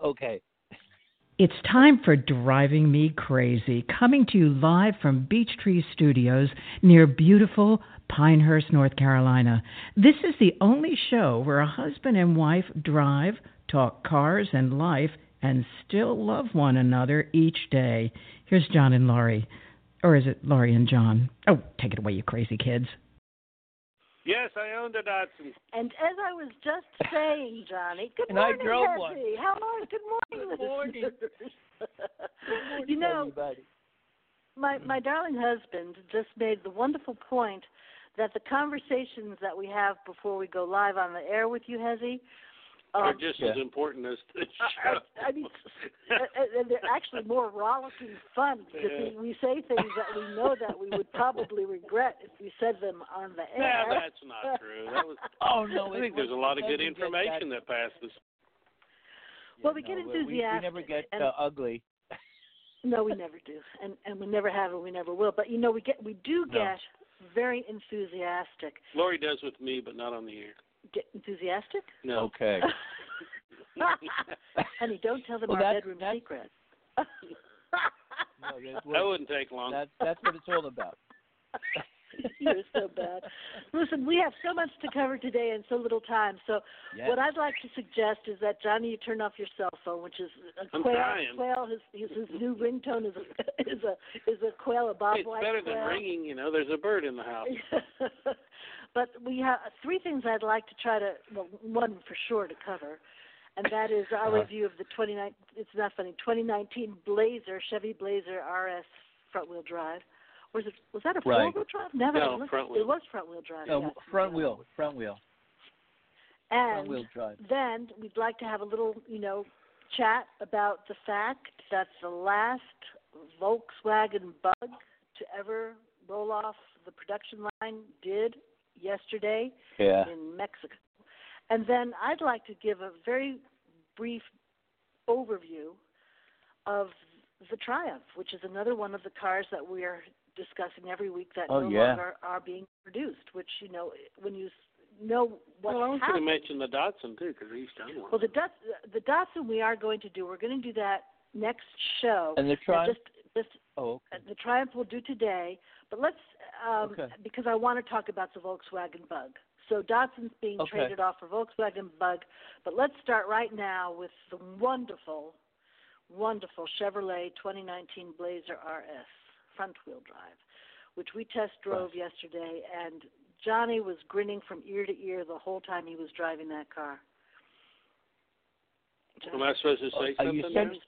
Okay. It's time for Driving Me Crazy, coming to you live from Beech Tree Studios near beautiful Pinehurst, North Carolina. This is the only show where a husband and wife drive, talk cars and life, and still love one another each day. Here's John and Laurie. Or is it Laurie and John? Oh, take it away, you crazy kids. Yes, I owned a Datsun. And as I was just saying, Johnny, good And morning, I drove Hetty. one. How are? Good morning, Good morning. listeners. You know, everybody. my darling husband just made the wonderful point that the conversations that we have before we go live on the air with you, Hezzy, They're just as important as the show. I mean, and they're actually more rollicking fun because we say things that we know that we would probably regret if we said them on the air. No, that's not true. That was, no! I think there's a lot of good information that passes. Well, we get enthusiastic. We never get ugly. No, we never do, and we never have, and we never will. But you know, we do get very enthusiastic. Laurie does with me, but not on the air. Get enthusiastic? No. Okay. Honey, don't tell them our bedroom secret. That wouldn't take long. That's what it's all about. You're so bad. Listen, we have so much to cover today and so little time. So what I'd like to suggest is that, Johnny, you turn off your cell phone, which is a quail. His new ringtone is a quail, a bobwhite quail. It's better than ringing. You know, there's a bird in the house. But we have three things I'd like to try to, well, one for sure to cover, and that is our review of the 2019 Blazer, Chevy Blazer RS front-wheel drive. Was that a four-wheel drive? No, front wheel. It was front-wheel drive. No, yes. front wheel. And front-wheel drive. Then we'd like to have a little, chat about the fact that the last Volkswagen Bug to ever roll off the production line did yesterday in Mexico. And then I'd like to give a very brief overview of the Triumph, which is another one of the cars that we are discussing every week that no longer are being produced, which, when you know what's I was happened. going to mention the Datsun, too, because he's done one. Well, the Datsun we are going to do. We're going to do that next show. And the Triumph? The Triumph we'll do today, but let's, because I want to talk about the Volkswagen Bug. So Datsun's being traded off for Volkswagen Bug, but let's start right now with the wonderful Chevrolet 2019 Blazer RS front-wheel drive, which we test drove yesterday, and Johnny was grinning from ear to ear the whole time he was driving that car. Am I supposed to say something?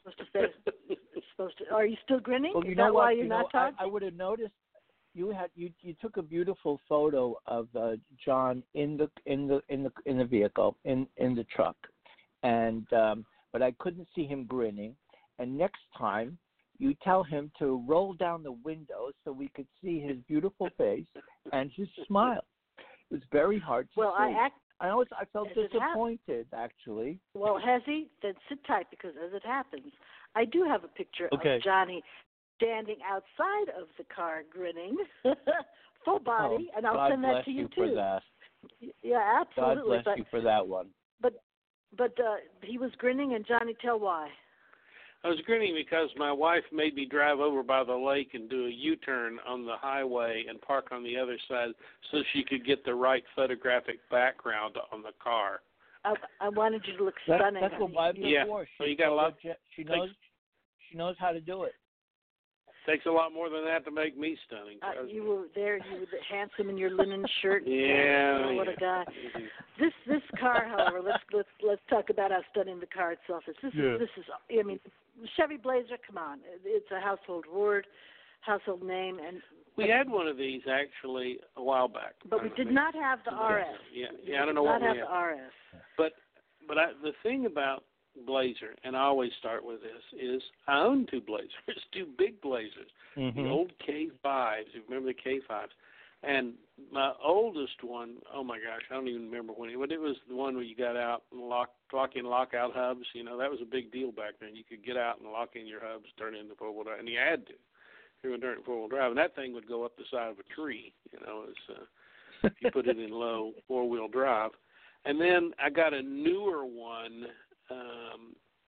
Are you still grinning? Well, Is that why you're not talking? I would have noticed you took a beautiful photo of John in the vehicle in the truck, and but I couldn't see him grinning. And next time, you tell him to roll down the window so we could see his beautiful face and his smile. It was very hard to see. I felt disappointed, actually. Well, Hezzy, then sit tight, because as it happens, I do have a picture of Johnny standing outside of the car grinning, full body, and I'll send that to you, too. For that. Yeah, absolutely. God bless you for that one. But he was grinning, and Johnny, tell why. I was grinning because my wife made me drive over by the lake and do a U-turn on the highway and park on the other side so she could get the right photographic background on the car. I wanted you to look stunning. That's what I've done before. So you got a lot. She knows how to do it. Takes a lot more than that to make me stunning. You were handsome in your linen shirt. Yeah. Oh, what a guy. This car, however, let's talk about how stunning the car itself is. This is. I mean, Chevy Blazer. Come on, it's a household word, household name, and we had one of these actually a while back. But we did not have the RS. Yeah, I don't know what we had. We did not have the RS. But the thing about Blazer, and I always start with this, is I own two Blazers, two big Blazers, the old K5s. You remember the K5s? And my oldest one, oh my gosh, I don't even remember when but it was the one where you got out and lock in, lock out hubs. That was a big deal back then. You could get out and lock in your hubs, turn it into four-wheel drive, and you had to. During four-wheel drive, and that thing would go up the side of a tree. If you put it in low four-wheel drive. And then I got a newer one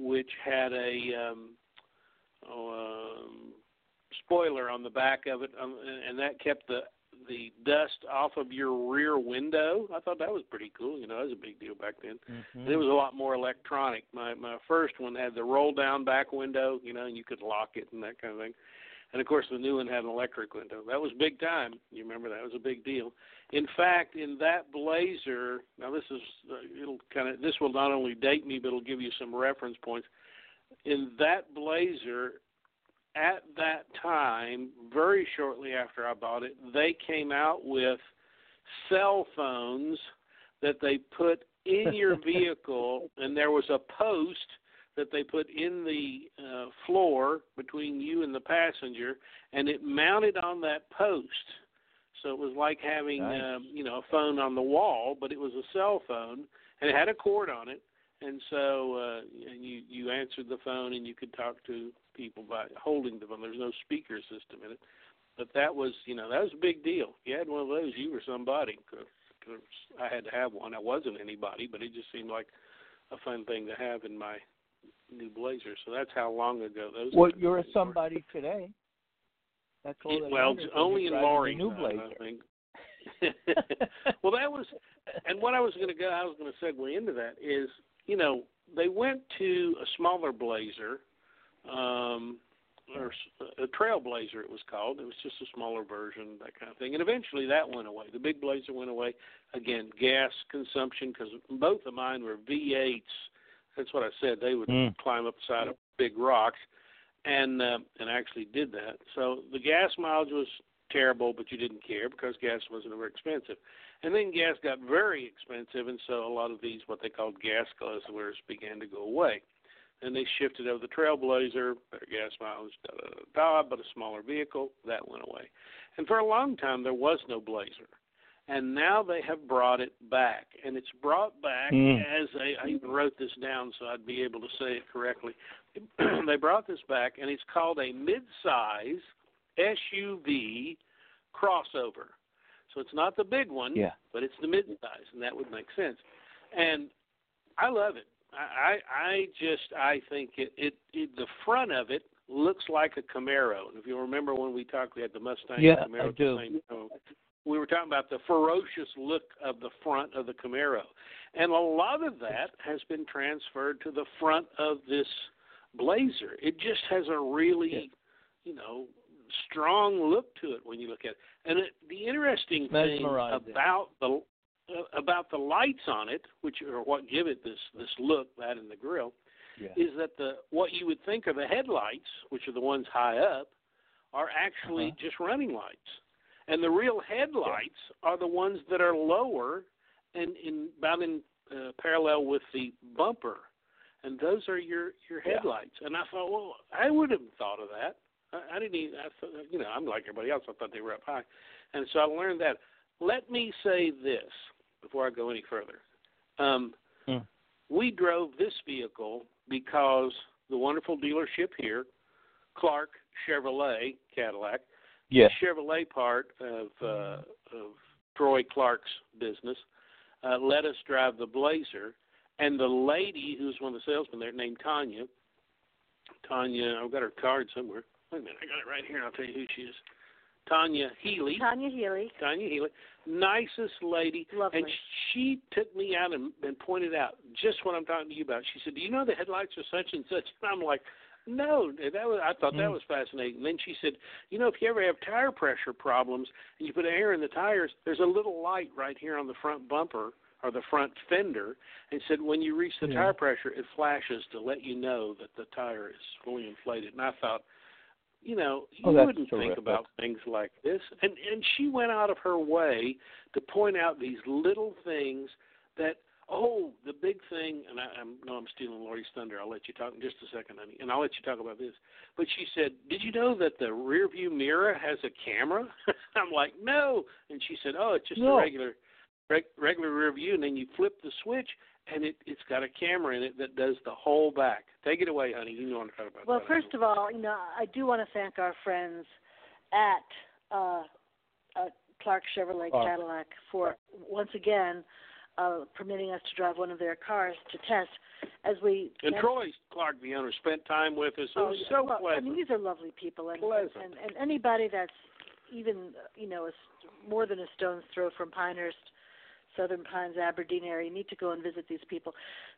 which had a spoiler on the back of it, and that kept the dust off of your rear window. I thought that was pretty cool. That was a big deal back then. Mm-hmm. It was a lot more electronic. My first one had the roll-down back window, and you could lock it and that kind of thing. And, of course, the new one had an electric window. That was big time. You remember that was a big deal. In fact, in that Blazer, now this will not only date me, but it'll give you some reference points. In that Blazer, at that time, very shortly after I bought it, they came out with cell phones that they put in your vehicle, and there was a post that they put in the floor between you and the passenger, and it mounted on that post. So it was like having, a phone on the wall, but it was a cell phone, and it had a cord on it. And so you answered the phone, and you could talk to people by holding the phone. There's no speaker system in it. But that was a big deal. If you had one of those, you were somebody. Cause I had to have one. I wasn't anybody, but it just seemed like a fun thing to have in my new Blazer. So that's how long ago those. Well, you're a somebody today. That's all. Only in Lori. New Blazer. I think. Well, that was, and what I was going to segue into that is, they went to a smaller Blazer, or a Trailblazer it was called. It was just a smaller version, that kind of thing. And eventually that went away. The big Blazer went away. Again, gas consumption, because both of mine were V8s. That's what I said. They would climb up the side of big rocks, and actually did that. So the gas mileage was terrible, but you didn't care because gas wasn't very expensive. And then gas got very expensive, and so a lot of these, what they called gas guzzlers, began to go away. And they shifted over the Trailblazer, better gas mileage, but a smaller vehicle. That went away. And for a long time, there was no Blazer. And now they have brought it back. And it's brought back as I even wrote this down so I'd be able to say it correctly. They brought this back, and it's called a mid-size SUV crossover. So it's not the big one, but it's the mid-size, and that would make sense. And I love it. I think it the front of it looks like a Camaro. And if you remember when we talked, we had the Mustang and Camaro at the same time. We were talking about the ferocious look of the front of the Camaro. And a lot of that has been transferred to the front of this Blazer. It just has a really, strong look to it when you look at it. And the interesting thing about the lights on it, which are what give it this look, that and the grill, is that what you would think are the headlights, which are the ones high up, are actually just running lights. And the real headlights are the ones that are lower and about in parallel with the bumper. And those are your headlights. And I thought, well, I wouldn't have thought of that. I didn't even, I'm like everybody else. I thought they were up high. And so I learned that. Let me say this before I go any further. We drove this vehicle because the wonderful dealership here, Clark Chevrolet Cadillac, the Chevrolet part of Troy Clark's business, let us drive the Blazer. And the lady who's one of the salesmen there named Tanya, I've got her card somewhere. Wait a minute, I got it right here. I'll tell you who she is. Tanya Healy. Nicest lady. Lovely. And she took me out and pointed out just what I'm talking to you about. She said, do you know the headlights are such and such? And I'm like, no. I thought that was fascinating. And then she said, if you ever have tire pressure problems and you put air in the tires, there's a little light right here on the front bumper or the front fender, and said when you reach the tire pressure, it flashes to let you know that the tire is fully inflated. And I thought, you wouldn't think about things like this. And she went out of her way to point out these little things that, the big thing, and I'm stealing Lori's thunder. I'll let you talk in just a second, honey, and I'll let you talk about this. But she said, did you know that the rear view mirror has a camera? I'm like, no. And she said, it's just a regular rear view, and then you flip the switch, and it's got a camera in it that does the whole back. Take it away, honey. You want to talk about that. Well, first of all, I do want to thank our friends at Clark Chevrolet Cadillac for, once again, permitting us to drive one of their cars to test. And Clark, the owner, spent time with us. It was so pleasant. I mean, these are lovely people, and pleasant. And anybody that's even more than a stone's throw from Pinehurst, Southern Pines, Aberdeen area, you need to go and visit these people.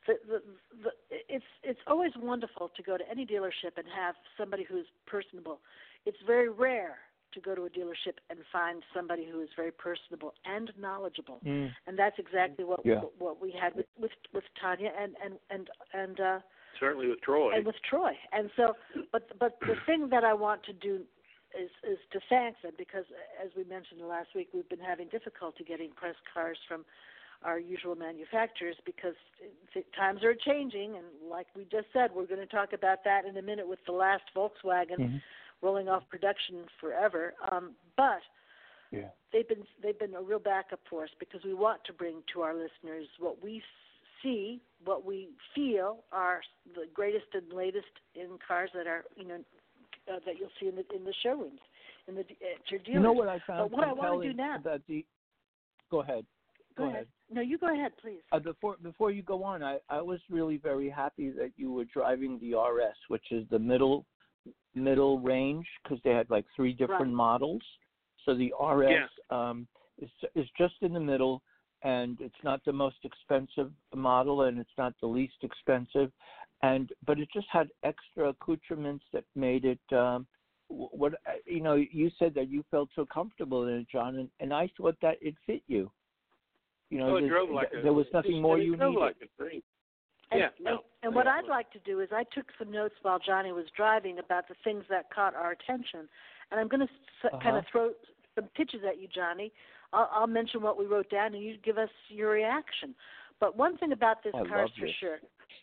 It's always wonderful to go to any dealership and have somebody who's personable. It's very rare to go to a dealership and find somebody who is very personable and knowledgeable, and that's exactly what we had with Tanya and certainly with Troy. And so, but the thing that I want to do is to thank them, because as we mentioned last week, we've been having difficulty getting press cars from our usual manufacturers because times are changing, and like we just said, we're going to talk about that in a minute with the last Volkswagen rolling off production forever. But they've been a real backup for us, because we want to bring to our listeners what we see, what we feel are the greatest and latest in cars that are that you'll see in the showrooms, at your dealers. You know what I found what I want to do now? Go ahead. Go ahead. No, you go ahead, please. Before you go on, I was really very happy that you were driving the RS, which is the middle range, because they had like 3 different models. So the RS is just in the middle, and it's not the most expensive model, and it's not the least expensive. But it just had extra accoutrements that made it. You said that you felt so comfortable in it, John, and I thought that it fit you. It drove like there was nothing more you needed. Like a dream. And what I'd like to do is I took some notes while Johnny was driving about the things that caught our attention, and I'm going to kind of throw some pitches at you, Johnny. I'll mention what we wrote down, and you give us your reaction. But one thing about this car is for sure.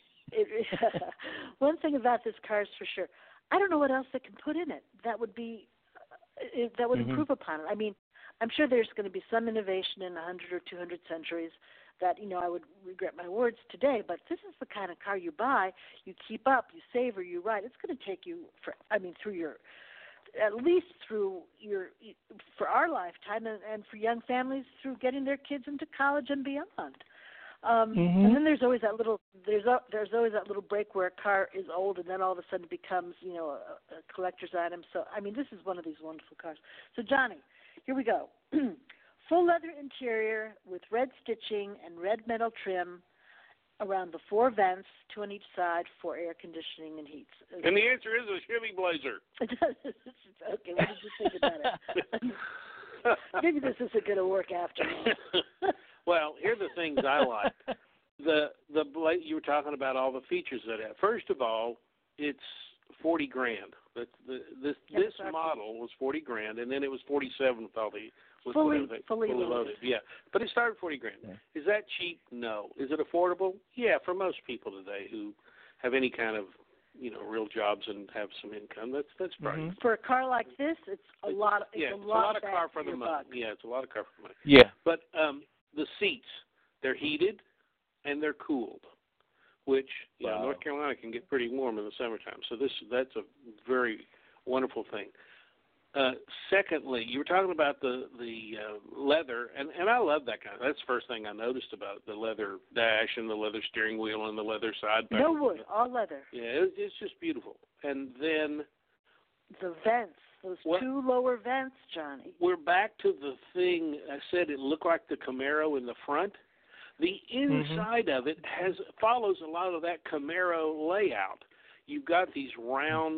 One thing about this car is for sure. I don't know what else they can put in it that would be that would improve upon it. I mean, I'm sure there's going to be some innovation in 100 or 200 centuries that I would regret my words today. But this is the kind of car you buy, you keep up, you savor, you ride. It's going to take you through your, at least through your, for our lifetime, and for young families through getting their kids into college and beyond. And then there's always that little break where a car is old and then all of a sudden it becomes a collector's item. So I mean, this is one of these wonderful cars. So Johnny, here we go. Full leather interior with red stitching and red metal trim around the 4 vents, 2 on each side for air conditioning and heat. And the answer is a Chevy Blazer. Okay, what did you think about it? Maybe this isn't going to work after all. Well, here are the things I like. You were talking about all the features that it had. First of all, it's $40,000. This model was $40,000, and then it was $47,000 probably. Fully loaded. Yeah, but it started $40,000. Yeah. Is that cheap? No. Is it affordable? Yeah, for most people today who have any kind of real jobs and have some income. That's right. For a car like this, it's a lot. It's a lot of car for the money. Yeah, it's a lot of car for the money. Yeah, but the seats, they're heated and they're cooled, which North Carolina can get pretty warm in the summertime. So that's a very wonderful thing. Secondly, you were talking about the leather, and I love that kind of. That's the first thing I noticed about the leather dash and the leather steering wheel and the leather side panel. No wood, all leather. Yeah, it's just beautiful. And then the vents. Those 2 lower vents, Johnny. We're back to the thing I said. It looked like the Camaro in the front. The inside of it follows a lot of that Camaro layout. You've got these round,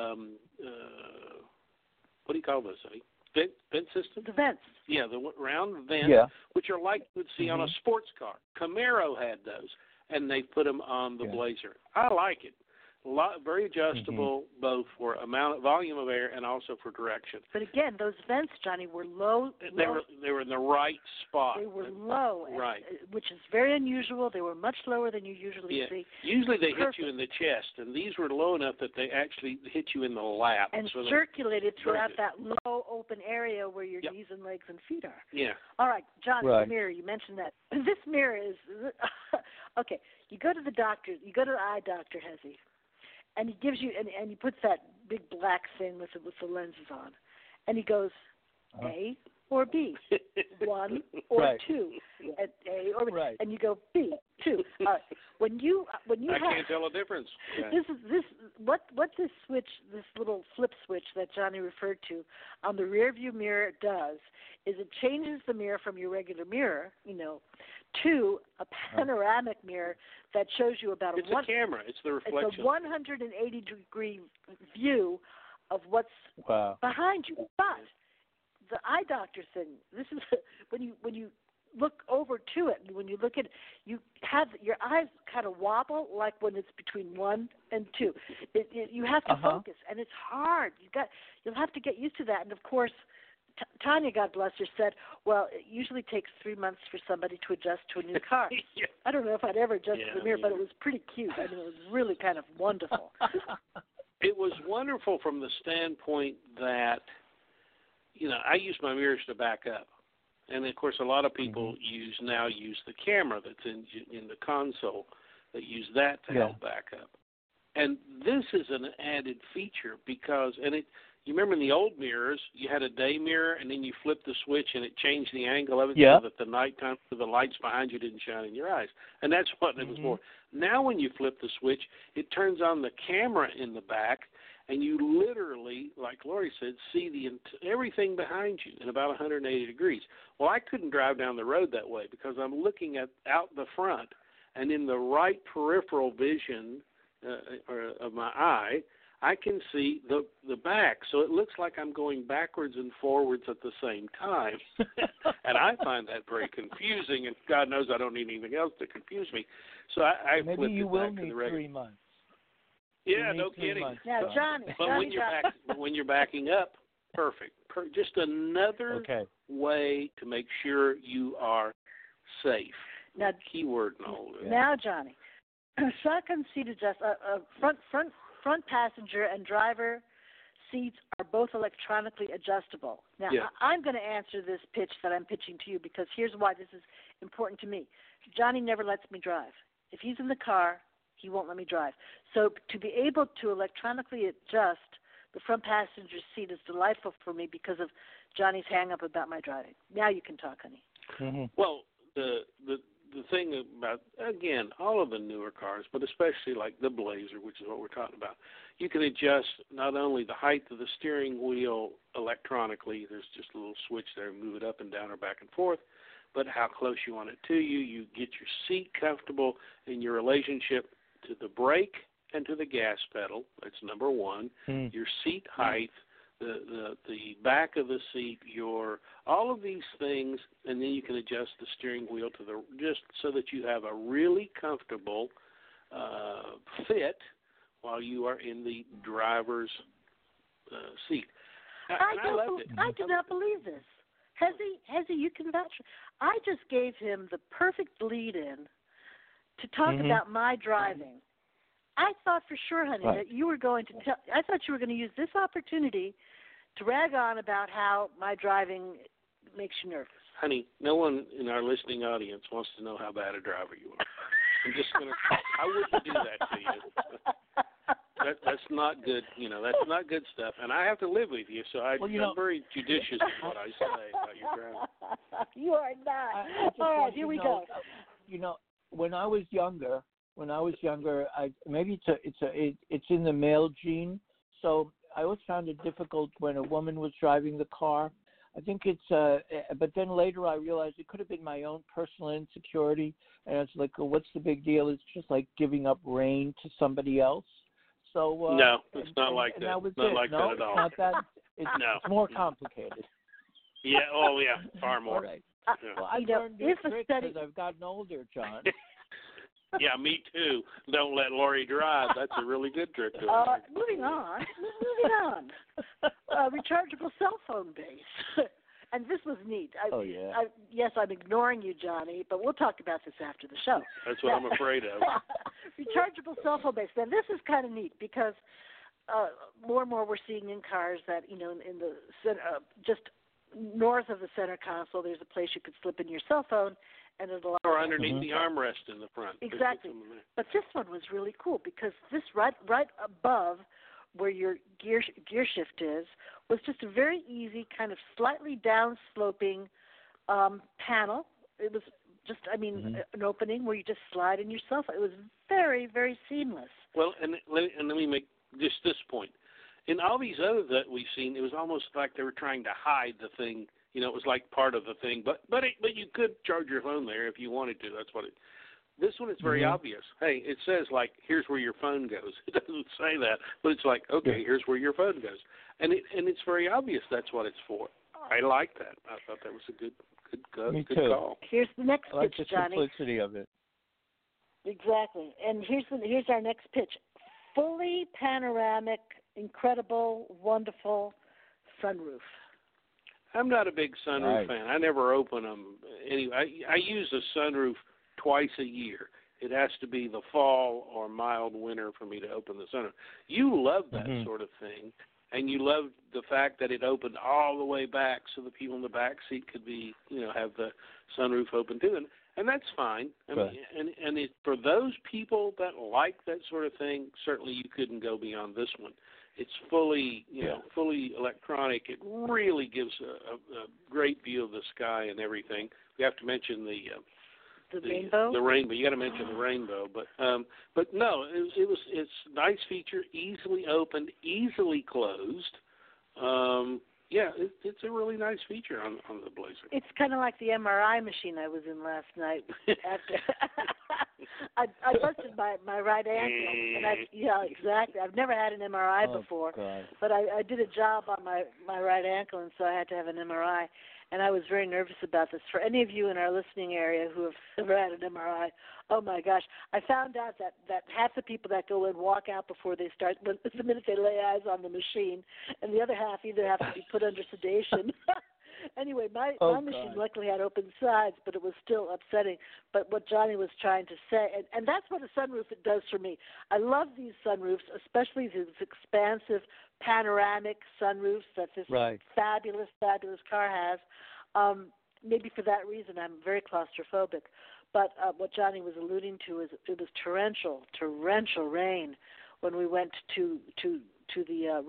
what do you call those, Eddie? Vent system? The vents. Yeah, the round vents, which are like you would see on a sports car. Camaro had those, and they put them on the Blazer. I like it. Very adjustable, both for volume of air and also for direction. But again, those vents, Johnny, were low. They were in the right spot. They were low, right, which is very unusual. They were much lower than you usually see. Usually they hit you in the chest, and these were low enough that they actually hit you in the lap. And circulated throughout that low open area where your knees and legs and feet are. Yeah. All right, Johnny, the mirror. You mentioned that. This mirror is okay. You go to the doctor. You go to the eye doctor, Hezzy. And he gives you, and he puts that big black thing with the lenses on. And he goes, A or B, 1 or right. 2, and A or B, right. and you go B, 2. When you I can't tell a difference. What this switch, this little flip switch that Johnny referred to on the rear view mirror does is it changes the mirror from your regular mirror, to a panoramic mirror that shows you about a camera. It's the reflection. It's a 180-degree view of what's behind you. But the eye doctor thing, this is when you look over to it, when you look at it, you have your eyes kind of wobble like when it's between 1 and 2. You have to focus, and it's hard. You'll have to get used to that. And of course, Tanya, God bless her, said, well, it usually takes 3 months for somebody to adjust to a new car. Yeah. I don't know if I'd ever adjusted the mirror, but it was pretty cute. I mean, it was really kind of wonderful. It was wonderful from the standpoint that, I use my mirrors to back up. And, of course, a lot of people use the camera that's in the console. They use that to help back up. And this is an added feature because, you remember in the old mirrors, you had a day mirror, and then you flipped the switch, and it changed the angle of it so that the nighttime, so the lights behind you didn't shine in your eyes. And that's what it was for. Now when you flip the switch, it turns on the camera in the back, and you literally, like Lori said, see everything behind you in about 180 degrees. Well, I couldn't drive down the road that way because I'm looking out the front, and in the right peripheral vision of my eye, I can see the back. So it looks like I'm going backwards and forwards at the same time. And I find that very confusing, and God knows I don't need anything else to confuse me. So I maybe flipped you it will back to need the regular. 3 months. Yeah, no kidding. Now, Johnny, when you're backing up, perfect. Just another way to make sure you are safe. Now, keyword and all that. Now, Johnny, shotgun seat adjust. Front passenger and driver seats are both electronically adjustable. Now, I'm going to answer this pitch that I'm pitching to you because here's why this is important to me. Johnny never lets me drive. If he's in the car, he won't let me drive. So to be able to electronically adjust the front passenger seat is delightful for me because of Johnny's hang-up about my driving. Now you can talk, honey. Mm-hmm. Well, the thing about, again, all of the newer cars, but especially like the Blazer, which is what we're talking about, you can adjust not only the height of the steering wheel electronically, there's just a little switch there, move it up and down or back and forth, but how close you want it to you. You get your seat comfortable in your relationship to the brake and to the gas pedal. That's number one. Your seat height, the back of the seat, all of these things, and then you can adjust the steering wheel to just so that you have a really comfortable fit while you are in the driver's seat. I do not believe this. Hezzy, you can vouch. I just gave him the perfect lead-in to talk about my driving. I thought for sure, honey, that you were going to I thought you were going to use this opportunity to rag on about how my driving makes you nervous. Honey, no one in our listening audience wants to know how bad a driver you are. I'm just going to, I wouldn't do that to you. That's not good, that's not good stuff. And I have to live with you, so I'm very judicious in what I say about your driving. You are not. All right, here we go. When I was younger, maybe it's in the male gene. So I always found it difficult when a woman was driving the car. I think but then later I realized it could have been my own personal insecurity, and it's like, well, what's the big deal? It's just like giving up reign to somebody else. So no, it's not like that. That was not it. like that at all. Not that. It's more complicated. Yeah. Oh, yeah. Far more. All right. Yeah. Well, I've learned new tricks as I've gotten older, John. Yeah, me too. Don't let Lori drive. That's a really good trick to Moving on. Rechargeable cell phone base. And this was neat. Yes, I'm ignoring you, Johnny, but we'll talk about this after the show. That's what I'm afraid of. Rechargeable cell phone base. Now, this is kind of neat because more and more we're seeing in cars that, in the center, just north of the center console, there's a place you could slip in your cell phone. And it'll or underneath the armrest in the front. Exactly. But this one was really cool because this right above where your gear shift is was just a very easy kind of slightly down-sloping panel. It was just, an opening where you just slide in yourself. It was very, very seamless. Well, and let me make just this point. In all these others that we've seen, it was almost like they were trying to hide the thing. It was like part of the thing. But you could charge your phone there if you wanted to. That's what it. This one is very obvious. Hey, it says, like, here's where your phone goes. It doesn't say that, but it's like, okay, here's where your phone goes. And it's very obvious that's what it's for. I like that. I thought that was a good call. Here's the next I like pitch, the Johnny. simplicity of it. Exactly. And here's our next pitch. Fully panoramic, incredible, wonderful sunroof. I'm not a big sunroof fan. I never open them. Anyway, I use a sunroof twice a year. It has to be the fall or mild winter for me to open the sunroof. You love that sort of thing, and you love the fact that it opened all the way back so the people in the back seat could be, have the sunroof open too, and that's fine. I mean, and for those people that like that sort of thing, certainly you couldn't go beyond this one. It's fully, fully electronic. It really gives a great view of the sky and everything. We have to mention the rainbow. The rainbow. You got to mention the rainbow, but no, it's a nice feature, easily opened, easily closed. It's a really nice feature on the Blazer. It's kind of like the MRI machine I was in last night. After I busted my right ankle, and exactly. I've never had an MRI before, but I did a job on my right ankle, and so I had to have an MRI. And I was very nervous about this. For any of you in our listening area who have ever had an MRI, oh my gosh, I found out that half the people that go in walk out before they start, the minute they lay eyes on the machine, and the other half either have to be put under sedation. Anyway, my machine luckily had open sides, but it was still upsetting. But what Johnny was trying to say, and that's what a sunroof it does for me. I love these sunroofs, especially these expansive panoramic sunroofs that this fabulous, fabulous car has. Maybe for that reason, I'm very claustrophobic. But what Johnny was alluding to is it was torrential rain when we went to the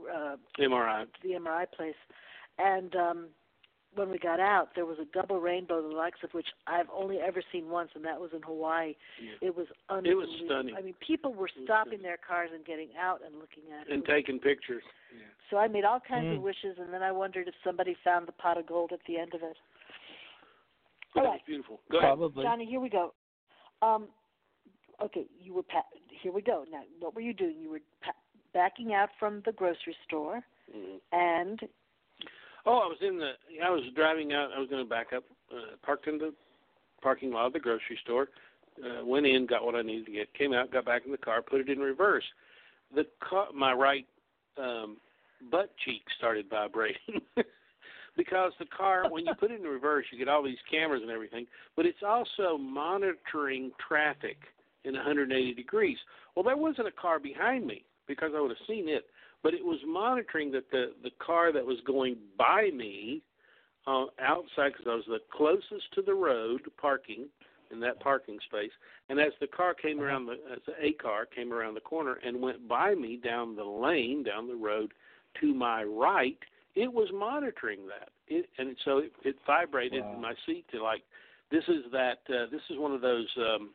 MRI place, and when we got out, there was a double rainbow, the likes of which I've only ever seen once, and that was in Hawaii. Yeah. It was unbelievable. It was stunning. I mean, people were stopping their cars and getting out and looking at it. And taking pictures. Yeah. So I made all kinds of wishes, and then I wondered if somebody found the pot of gold at the end of it. All right. Beautiful. Go ahead. Probably. Johnny, here we go. Okay, you were here we go. Now, what were you doing? You were backing out from the grocery store, and... Oh, I was driving out. I was going to back up, parked in the parking lot of the grocery store, went in, got what I needed to get, came out, got back in the car, put it in reverse. My right butt cheek started vibrating because the car, when you put it in reverse, you get all these cameras and everything, but it's also monitoring traffic in 180 degrees. Well, there wasn't a car behind me because I would have seen it. But it was monitoring that the car that was going by me outside, because I was the closest to the road parking in that parking space, and as the car came around, as a car came around the corner and went by me down the lane, down the road to my right, it was monitoring that. So it vibrated in my seat to like, this is one of those,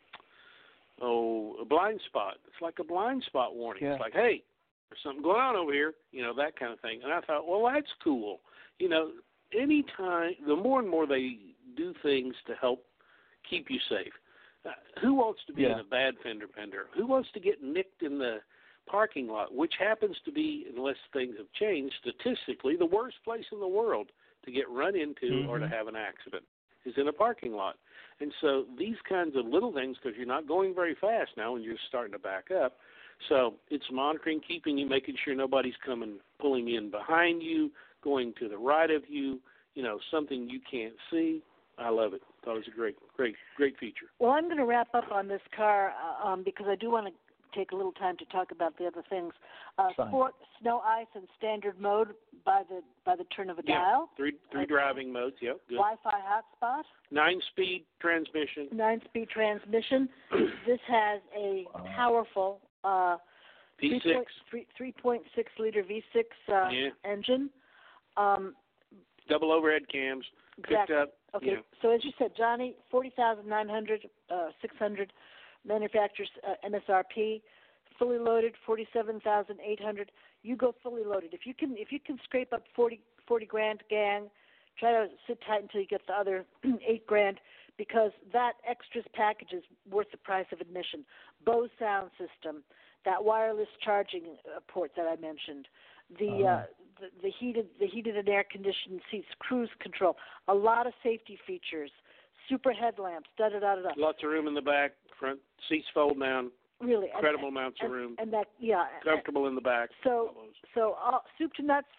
a blind spot. It's like a blind spot warning. Yeah. It's like, hey, there's something going on over here, that kind of thing. And I thought, well, that's cool. Anytime, the more and more they do things to help keep you safe. Who wants to be in a bad fender bender? Who wants to get nicked in the parking lot, which happens to be, unless things have changed, statistically the worst place in the world to get run into or to have an accident is in a parking lot. And so these kinds of little things, because you're not going very fast now and you're starting to back up, so it's monitoring, keeping you, making sure nobody's pulling in behind you, going to the right of you, something you can't see. I love it. Thought it was a great feature. Well, I'm going to wrap up on this car because I do want to take a little time to talk about the other things. Sport, snow, ice, and standard mode by the turn of a dial. Three driving modes. Yep. Good. Wi-Fi hotspot. 9-speed transmission. This has a powerful V6. 3.6 liter V6 engine. Double overhead cams. Exactly. Picked up. Okay. So as you said, Johnny, 40,900, 600 manufacturers MSRP. Fully loaded, 47,800. You go fully loaded. If you can scrape up 40 grand, gang, try to sit tight until you get the other $8,000, because that extras package is worth the price of admission. Bose sound system, that wireless charging port that I mentioned, the heated and air conditioned seats, cruise control, a lot of safety features, super headlamps, Lots of room in the back, front seats fold down. Really, incredible amounts of room. And that, yeah, comfortable in the back. So soup to nuts,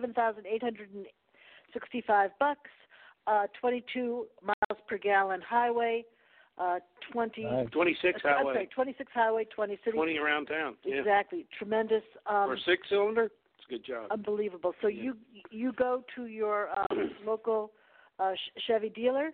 $47,865. 22 miles per gallon highway. 26 highway. I'm sorry, 26 highway, 20 city. 20 around town. Yeah. Exactly, tremendous. For a 6-cylinder, it's a good job. Unbelievable. So you go to your local Chevy dealer,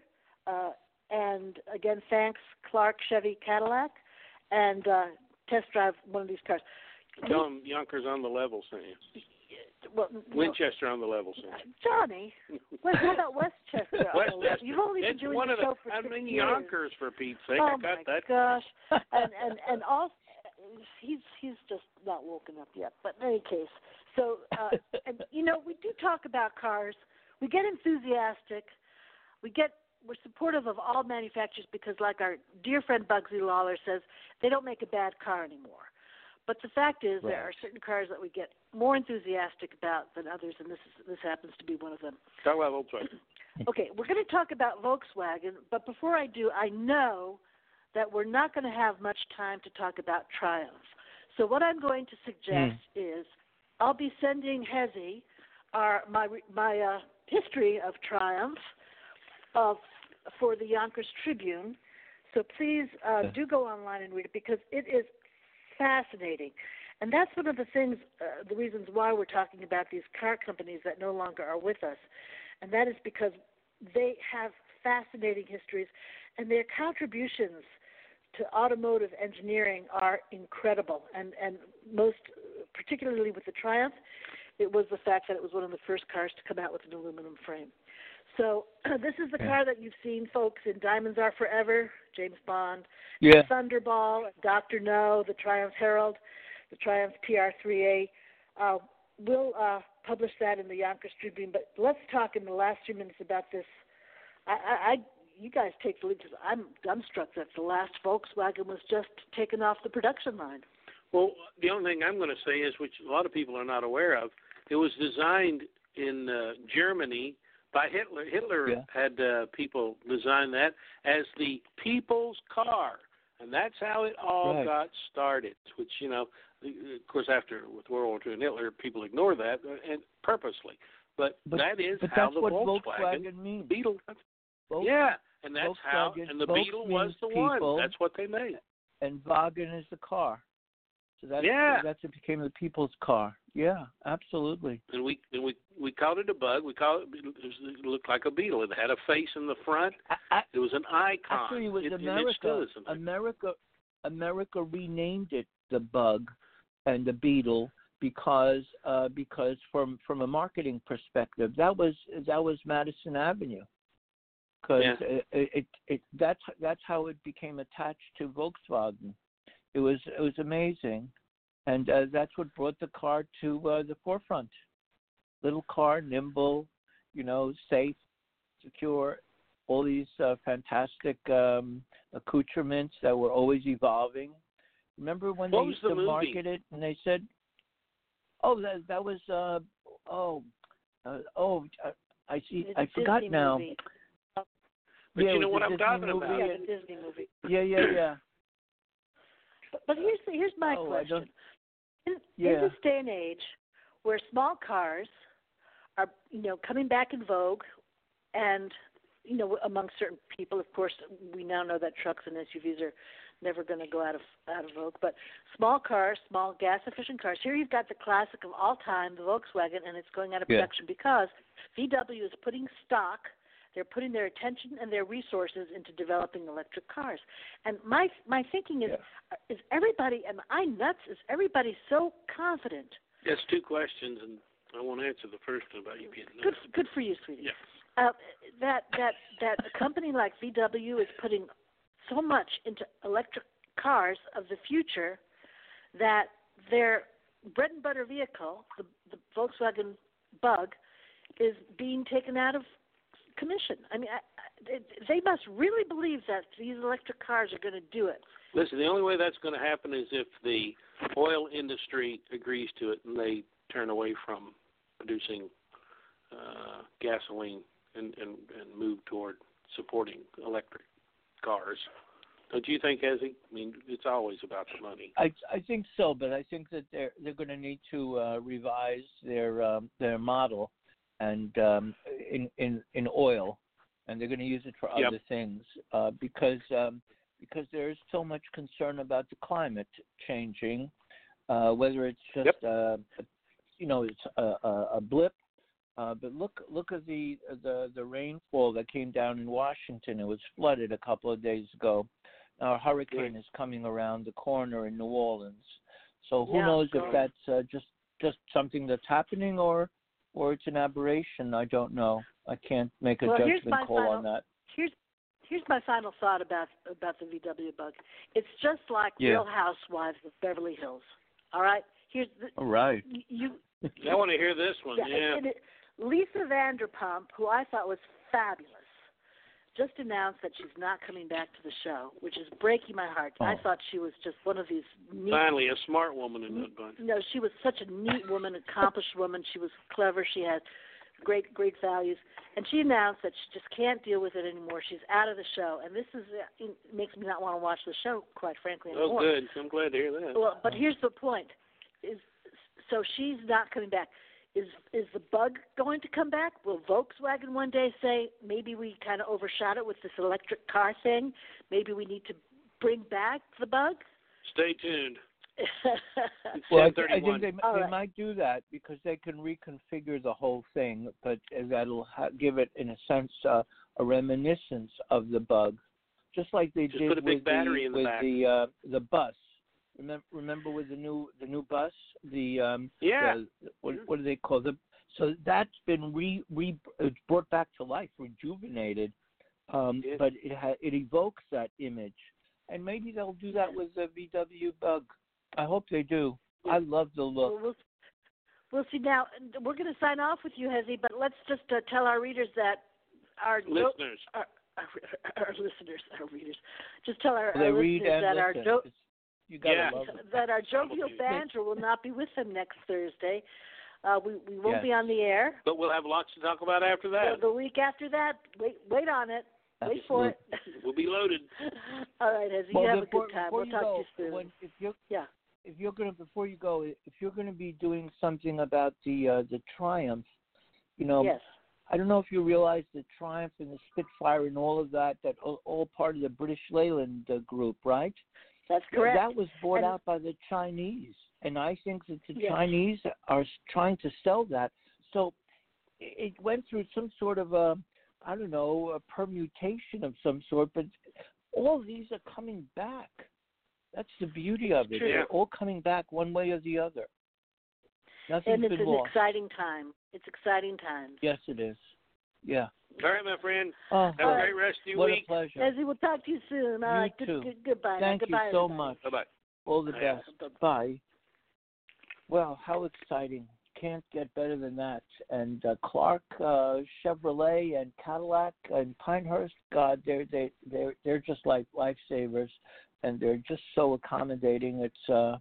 and again, thanks Clark Chevy Cadillac, and test drive one of these cars. Tell them Yonkers on the level, sent you. Well, Winchester on the level, sent you. Johnny, how about Westchester? Westchester. You've only been doing the show for 6 years. Yonkers, for Pete's sake. Oh I got my that. gosh! and also, he's just not woken up yet. But in any case, so and we do talk about cars. We get enthusiastic. We're supportive of all manufacturers because, like our dear friend Bugsy Lawler says, they don't make a bad car anymore. But the fact is, there are certain cars that we get more enthusiastic about than others, and this happens to be one of them. Talk about Volkswagen. Okay, we're going to talk about Volkswagen, but before I do, I know that we're not going to have much time to talk about Triumph. So what I'm going to suggest is I'll be sending Hezi my history of Triumph for the Yonkers Tribune. So please do go online and read it because it is fascinating. And that's one of the things, the reasons why we're talking about these car companies that no longer are with us. And that is because they have fascinating histories, and their contributions to automotive engineering are incredible. And most, particularly with the Triumph, it was the fact that it was one of the first cars to come out with an aluminum frame. So this is the car that you've seen, folks, in Diamonds Are Forever, James Bond, Thunderball, Dr. No, the Triumph Herald, the Triumph TR3A. We'll publish that in the Yonkers Tribune, but let's talk in the last 2 minutes about this. You guys take the lead because I'm dumbstruck that the last Volkswagen was just taken off the production line. Well, the only thing I'm going to say is, which a lot of people are not aware of, it was designed in Germany by Hitler. Hitler had people design that as the people's car, and that's how it all got started, which, of course, after with World War II and Hitler, people ignore that and purposely. But that is how that's the what Volkswagen means. Beetle. And that's how, and the Beetle was the one. That's what they made. And Wagen is the car. So that's it became the people's car. Yeah, absolutely. And we called it a bug. We called it looked like a beetle. It had a face in the front. It was an icon. Actually, it was America. America renamed it the Bug and the Beetle because from a marketing perspective, that was Madison Avenue. Because that's how it became attached to Volkswagen. It was amazing, and that's what brought the car to the forefront. Little car, nimble, safe, secure. All these fantastic accoutrements that were always evolving. Remember when they used to market it and they said, "Oh, that was I see. I forgot now." Movie. But you know what I'm talking about. Yeah, the Disney movie. Yeah. But here's my question. In this day and age, where small cars are coming back in vogue, and among certain people, of course, we now know that trucks and SUVs are never going to go out of vogue. But small cars, small gas-efficient cars. Here you've got the classic of all time, the Volkswagen, and it's going out of production because VW is putting stock They're putting their attention and their resources into developing electric cars. And my thinking is everybody, am I nuts? Is everybody so confident? That's two questions, and I won't answer the first one about you being nuts. Good for you, sweetie. Yeah. That a company like VW is putting so much into electric cars of the future that their bread and butter vehicle, the Volkswagen Bug, is being taken out of commission. I mean, they must really believe that these electric cars are going to do it. Listen, the only way that's going to happen is if the oil industry agrees to it and they turn away from producing gasoline and move toward supporting electric cars. Don't you think, Hezzy? I mean, it's always about the money. I think so, but I think that they're going to need to revise their model and in oil, and they're going to use it for other things because there is so much concern about the climate changing, whether it's just it's a blip. But look at the rainfall that came down in Washington. It was flooded a couple of days ago. Now a hurricane is coming around the corner in New Orleans. So who knows if that's just something that's happening or it's an aberration. I don't know. I can't make a judgment call on that. Here's my final thought about the VW Bug. It's just like Real Housewives of Beverly Hills. All right. All right. I want to hear this one. Lisa Vanderpump, who I thought was fabulous, just announced that she's not coming back to the show, which is breaking my heart. I thought she was just one of these neat... Finally, a smart woman in that bunch. No, she was such a neat woman, accomplished woman. She was clever. She had great values. And she announced that she just can't deal with it anymore. She's out of the show. And this makes me not want to watch the show, quite frankly, anymore. Oh, good. I'm glad to hear that. Well, but here's the point. So she's not coming back. Is the Bug going to come back? Will Volkswagen one day say, maybe we kind of overshot it with this electric car thing? Maybe we need to bring back the Bug? Stay tuned. Well, I think they might do that because they can reconfigure the whole thing, but that'll give it, in a sense, a reminiscence of the Bug, just like they did put a big battery in the back. The bus. Remember with the new bus, what do they call them? So that's been it's brought back to life, rejuvenated, but it evokes that image, and maybe they'll do that with the VW Bug. I hope they do. I love the look. We'll see. Now we're going to sign off with you, Hezzy, but let's just tell our readers that our listeners, our readers, just tell our listeners that our that our jovial banter will not be with them next Thursday. We won't be on the air. But we'll have lots to talk about after that. The week after that, wait on it. Absolutely. Wait for it. We'll be loaded. All right, Hezzy, you have a good time. We'll talk to you soon. Before you go, if you're going to be doing something about the Triumph, yes. I don't know if you realize the Triumph and the Spitfire and all of that all part of the British Leyland group, right? That's correct. That was bought out by the Chinese, and I think that the Chinese are trying to sell that. So it went through some sort of a permutation of some sort, but all these are coming back. That's the beauty of it. True. They're all coming back one way or the other. Nothing's and it's been an lost. exciting time. It's exciting times. Yes, it is. Yeah. All right, my friend. Have a great rest of your week. What a pleasure. Hezzy, we'll talk to you soon. All right. Goodbye. Thank Goodbye, you so everybody. much. Bye-bye. All the best. Bye. Well, how exciting. Can't get better than that. And Clark Chevrolet and Cadillac and Pinehurst, God, they're just like lifesavers, and they're just so accommodating. It's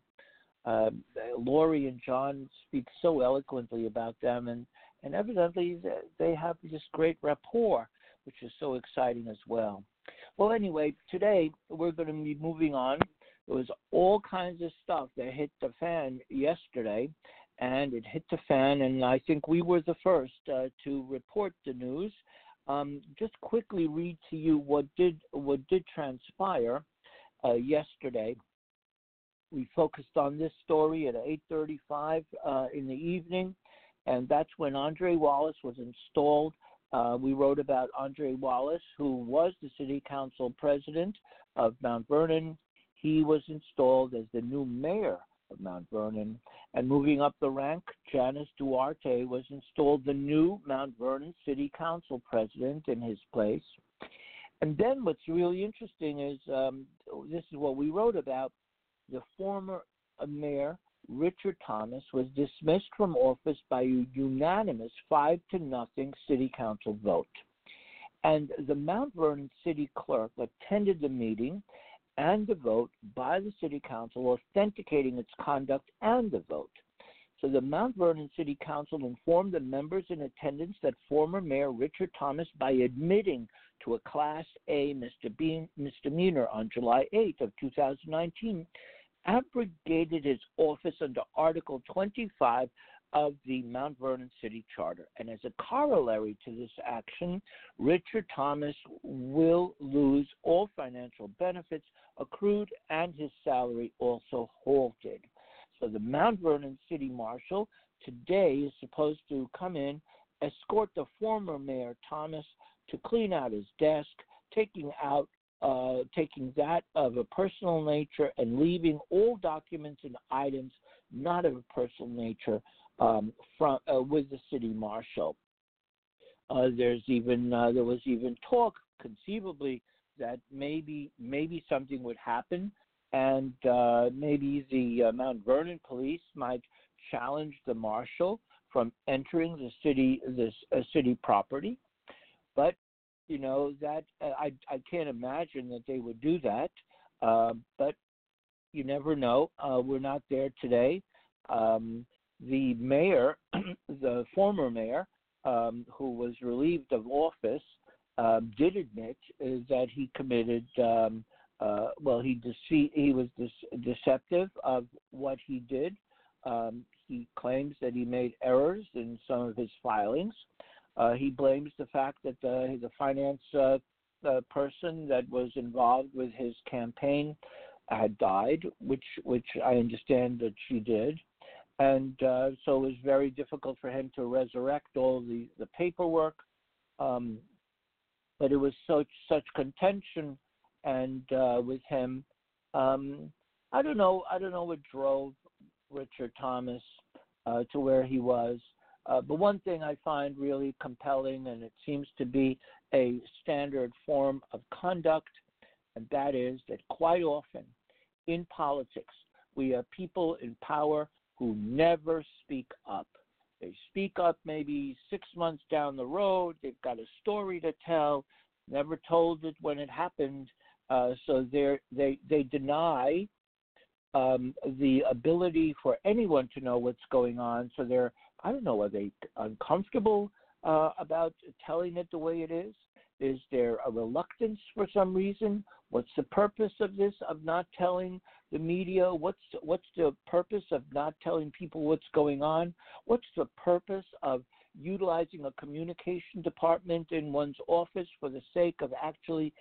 Lori and John speak so eloquently about them, and evidently they have this great rapport, which is so exciting as well. Well, anyway, today we're going to be moving on. There was all kinds of stuff that hit the fan yesterday, and it hit the fan, and I think we were the first to report the news. Just quickly read to you what did transpire yesterday. We focused on this story at 8:35 in the evening, and that's when Andre Wallace was installed We wrote about Andre Wallace, who was the city council president of Mount Vernon. He was installed as the new mayor of Mount Vernon. And moving up the rank, Janice Duarte was installed the new Mount Vernon City Council president in his place. And then what's really interesting is, this is what we wrote about, the former mayor, Richard Thomas, was dismissed from office by a unanimous 5-0 city council vote. And the Mount Vernon city clerk attended the meeting and the vote by the city council, authenticating its conduct and the vote. So the Mount Vernon City Council informed the members in attendance that former Mayor Richard Thomas, by admitting to a Class A misdemeanor on July 8th of 2019, abrogated his office under Article 25 of the Mount Vernon City Charter. And as a corollary to this action, Richard Thomas will lose all financial benefits accrued and his salary also halted. So the Mount Vernon City Marshal today is supposed to come in, escort the former Mayor Thomas to clean out his desk, taking that of a personal nature and leaving all documents and items not of a personal nature with the city marshal. There was even talk, conceivably, that maybe something would happen, and maybe the Mount Vernon police might challenge the marshal from entering the city property. But that I can't imagine that they would do that. But you never know. We're not there today. The mayor, the former mayor, who was relieved of office, did admit that he committed. He was deceptive of what he did. He claims that he made errors in some of his filings. He blames the fact that the finance person that was involved with his campaign had died, which I understand that she did. And so it was very difficult for him to resurrect all the paperwork. But it was such contention and with him. I don't know what drove Richard Thomas to where he was. But one thing I find really compelling, and it seems to be a standard form of conduct, and that is that quite often in politics, we have people in power who never speak up. They speak up maybe 6 months down the road. They've got a story to tell, never told it when it happened. So they deny the ability for anyone to know what's going on. So are they uncomfortable about telling it the way it is? Is there a reluctance for some reason? What's the purpose of this, of not telling the media? What's the purpose of not telling people what's going on? What's the purpose of utilizing a communication department in one's office for the sake of actually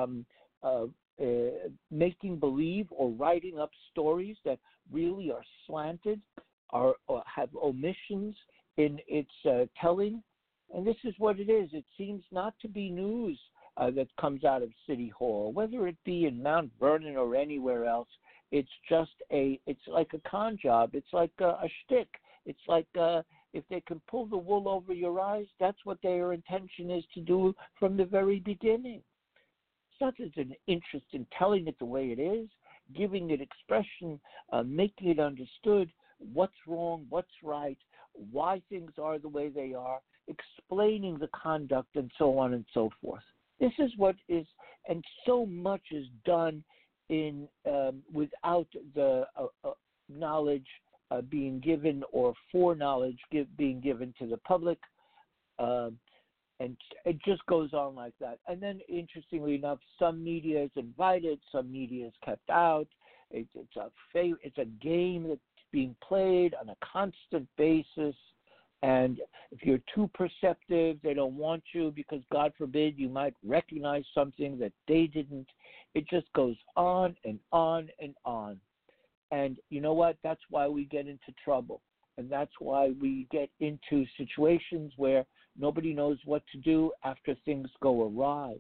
making believe or writing up stories that really are slanted or have omissions in its telling? And this is what it is. It seems not to be news that comes out of City Hall, whether it be in Mount Vernon or anywhere else. It's like a con job. It's like a shtick. It's like if they can pull the wool over your eyes, that's what their intention is to do from the very beginning. It's not that there's an interest in telling it the way it is, giving it expression, making it understood, what's wrong, what's right, why things are the way they are, explaining the conduct, and so on and so forth. This is what is, and so much is done in without the knowledge being given or foreknowledge being given to the public, and it just goes on like that. And then, interestingly enough, some media is invited, some media is kept out. It's a game that's being played on a constant basis. And if you're too perceptive, they don't want you because, God forbid, you might recognize something that they didn't. It just goes on and on and on. And you know what? That's why we get into trouble. And that's why we get into situations where nobody knows what to do after things go awry.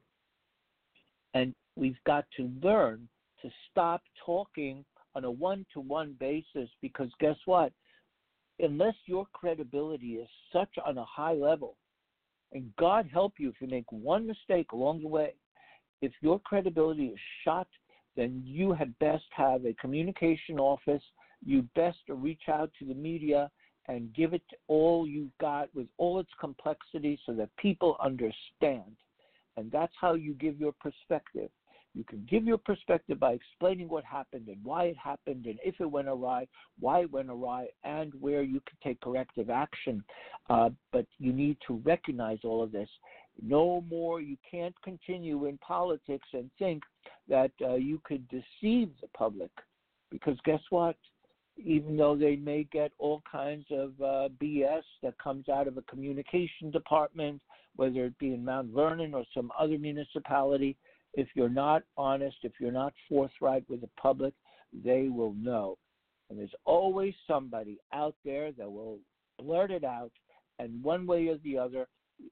And we've got to learn to stop talking on a one-to-one basis, because guess what? Unless your credibility is such on a high level, and God help you if you make one mistake along the way, if your credibility is shot, then you had best have a communication office. You best reach out to the media and give it all you've got with all its complexity so that people understand. And that's how you give your perspective. You can give your perspective by explaining what happened and why it happened and if it went awry, why it went awry, and where you can take corrective action. But you need to recognize all of this. No more, you can't continue in politics and think that you could deceive the public, because guess what? Even though they may get all kinds of BS that comes out of a communication department, whether it be in Mount Vernon or some other municipality, if you're not honest, if you're not forthright with the public, they will know. And there's always somebody out there that will blurt it out, and one way or the other,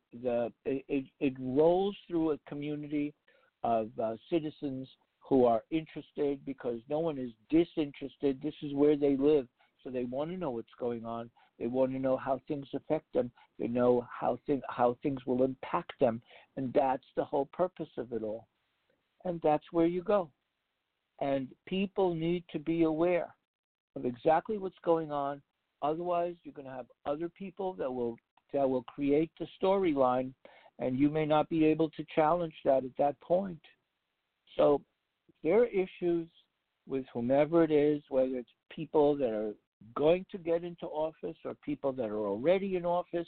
it rolls through a community of citizens who are interested, because no one is disinterested. This is where they live, so they want to know what's going on. They want to know how things affect them. They know how things will impact them, and that's the whole purpose of it all. And that's where you go. And people need to be aware of exactly what's going on. Otherwise, you're going to have other people that will create the storyline, and you may not be able to challenge that at that point. So there are issues with whomever it is, whether it's people that are going to get into office or people that are already in office.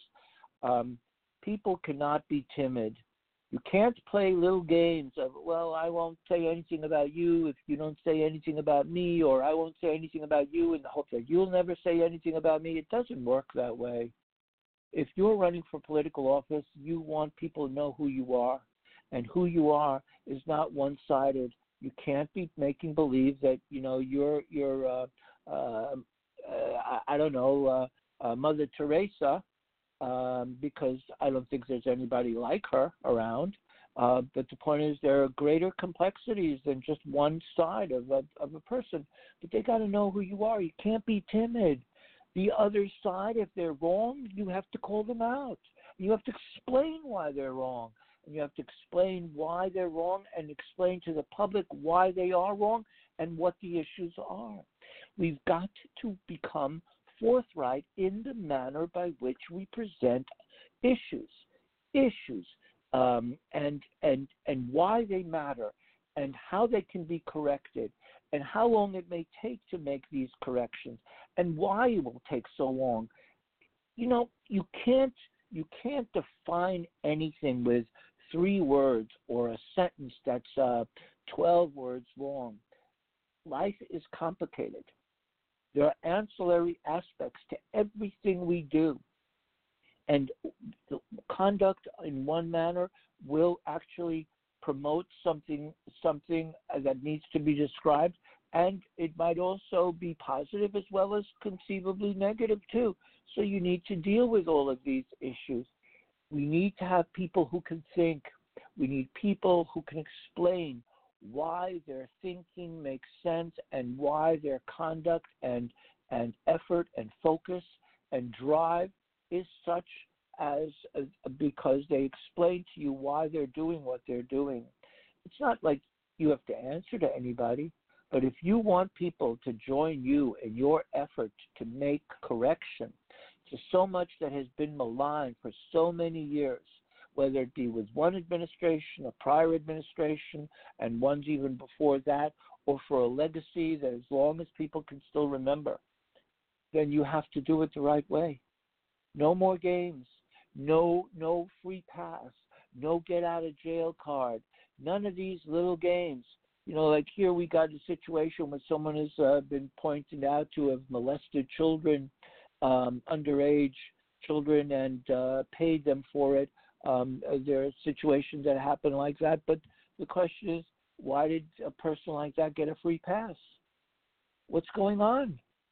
People cannot be timid. You can't play little games of, well, I won't say anything about you if you don't say anything about me, or I won't say anything about you in the hope that you'll never say anything about me. It doesn't work that way. If you're running for political office, you want people to know who you are, and who you are is not one-sided. You can't be making believe that, you're Mother Teresa, because I don't think there's anybody like her around. But the point is, there are greater complexities than just one side of a person. But they got to know who you are. You can't be timid. The other side, if they're wrong, you have to call them out. You have to explain why they're wrong. And you have to explain why they're wrong and explain to the public why they are wrong and what the issues are. We've got to become forthright in the manner by which we present issues, and why they matter, and how they can be corrected, and how long it may take to make these corrections, and why it will take so long. You can't define anything with 3 words or a sentence that's 12 words long. Life is complicated. There are ancillary aspects to everything we do. And the conduct in one manner will actually promote something that needs to be described, and it might also be positive as well as conceivably negative too. So you need to deal with all of these issues. We need to have people who can think. We need people who can explain why their thinking makes sense and why their conduct and effort and focus and drive is such as because they explain to you why they're doing what they're doing. It's not like you have to answer to anybody, but if you want people to join you in your effort to make correction to so much that has been maligned for so many years, whether it be with one administration, a prior administration, and ones even before that, or for a legacy that as long as people can still remember, then you have to do it the right way. No more games, no free pass, no get out of jail card, none of these little games. Like here we got a situation where someone has been pointed out to have molested children, underage children, and paid them for it. There are situations that happen like that, but the question is, why did a person like that get a free pass? What's going on?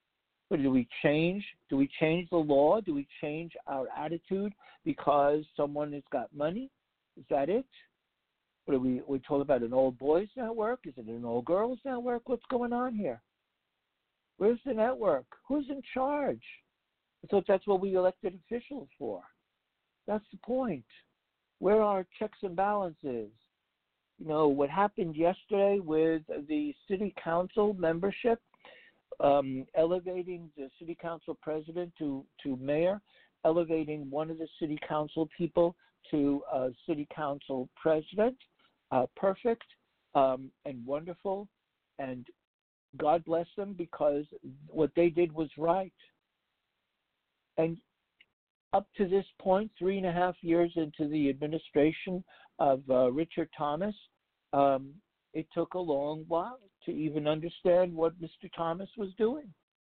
But do we change? Do we change the law? Do we change our attitude because someone has got money? Is that it? What are we told about an old boys network? Is it an old girls network? What's going on here? Where's the network? Who's in charge? I thought that's what we elected officials for. That's the point. Where are checks and balances? You know, what happened yesterday with the city council membership, elevating the city council president to mayor, elevating one of the city council people to city council president, perfect and wonderful, and God bless them because what they did was right. And up to this point, 3.5 years into the administration of Richard Thomas, it took a long while to even understand what Mr. Thomas was doing.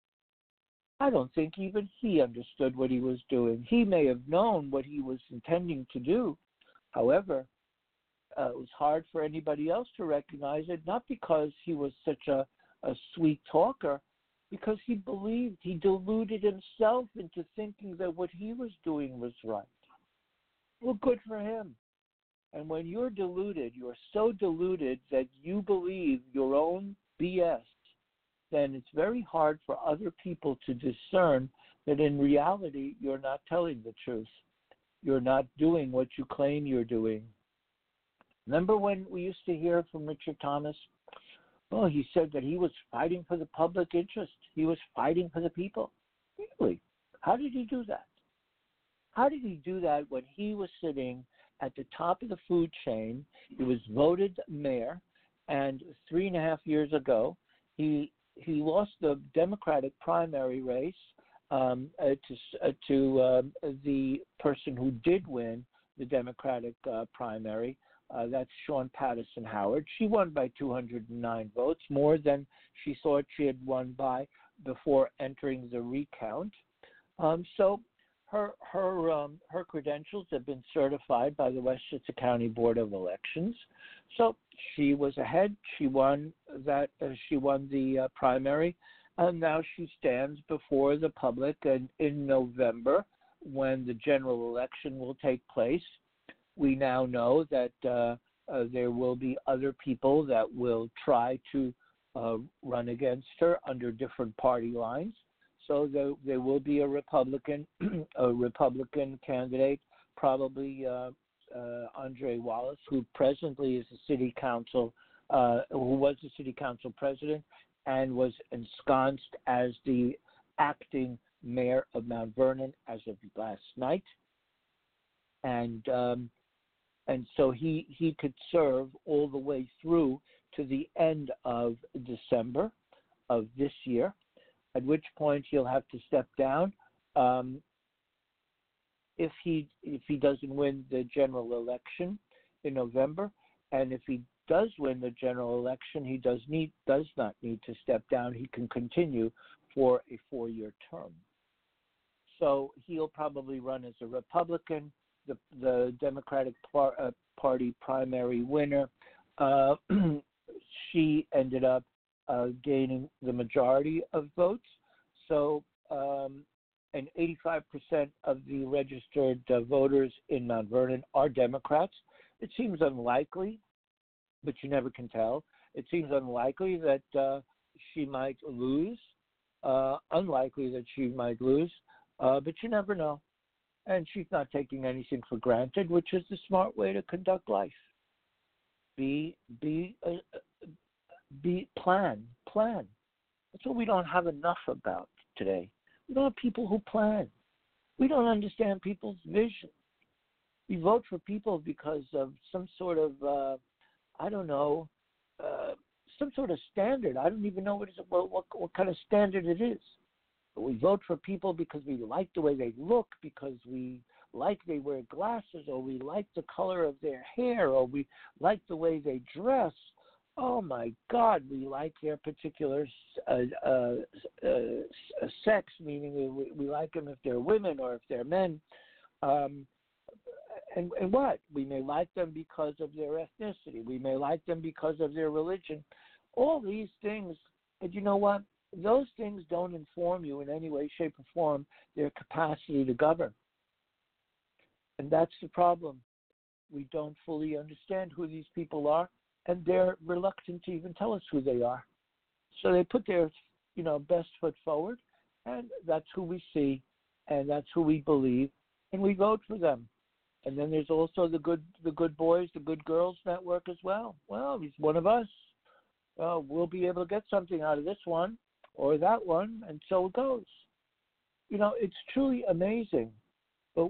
I don't think even he understood what he was doing. He may have known what he was intending to do. However, it was hard for anybody else to recognize it, not because he was such a sweet talker, because he believed, he deluded himself into thinking that what he was doing was right. Well, good for him. And when you're deluded, you're so deluded that you believe your own BS, then it's very hard for other people to discern that in reality you're not telling the truth. You're not doing what you claim you're doing. Remember when we used to hear from Richard Thomas? Well, he said that he was fighting for the public interest. He was fighting for the people. Really? How did he do that? How did he do that when he was sitting at the top of the food chain? He was voted mayor, and 3.5 years ago, he lost the Democratic primary race to the person who did win the Democratic primary. That's Sean Patterson Howard. She won by 209 votes, more than she thought she had won by before entering the recount. So her credentials have been certified by the Westchester County Board of Elections. So she was ahead. She won that. She won the primary, and now she stands before the public. And in November, when the general election will take place, we now know that there will be other people that will try to run against her under different party lines. So there will be a Republican candidate, probably Andre Wallace, who presently is the city council, who was the city council president and was ensconced as the acting mayor of Mount Vernon as of last night. And so he could serve all the way through to the end of December of this year, at which point he'll have to step down if he doesn't win the general election in November. And if he does win the general election, he does not need to step down. He can continue for a 4-year term. So he'll probably run as a Republican. The Democratic Party primary winner, she ended up gaining the majority of votes. So, and 85% of the registered voters in Mount Vernon are Democrats. It seems unlikely, but you never can tell. It seems unlikely that she might lose, unlikely that she might lose, but you never know. And she's not taking anything for granted, which is the smart way to conduct life. Plan. That's what we don't have enough about today. We don't have people who plan. We don't understand people's vision. We vote for people because of some sort of, some sort of standard. I don't even know what kind of standard it is. We vote for people because we like the way they look, because we like they wear glasses, or we like the color of their hair, or we like the way they dress. Oh, my God, we like their particular sex, meaning we like them if they're women or if they're men. And what? We may like them because of their ethnicity. We may like them because of their religion. All these things, and you know what? those things don't inform you in any way, shape, or form their capacity to govern. And that's the problem. We don't fully understand who these people are, and they're reluctant to even tell us who they are. So they put their, best foot forward, and that's who we see, and that's who we believe, and we vote for them. And then there's also the good boys, the good girls network as well. Well, he's one of us. We'll be able to get something out of this one or that one, and so it goes. It's truly amazing. But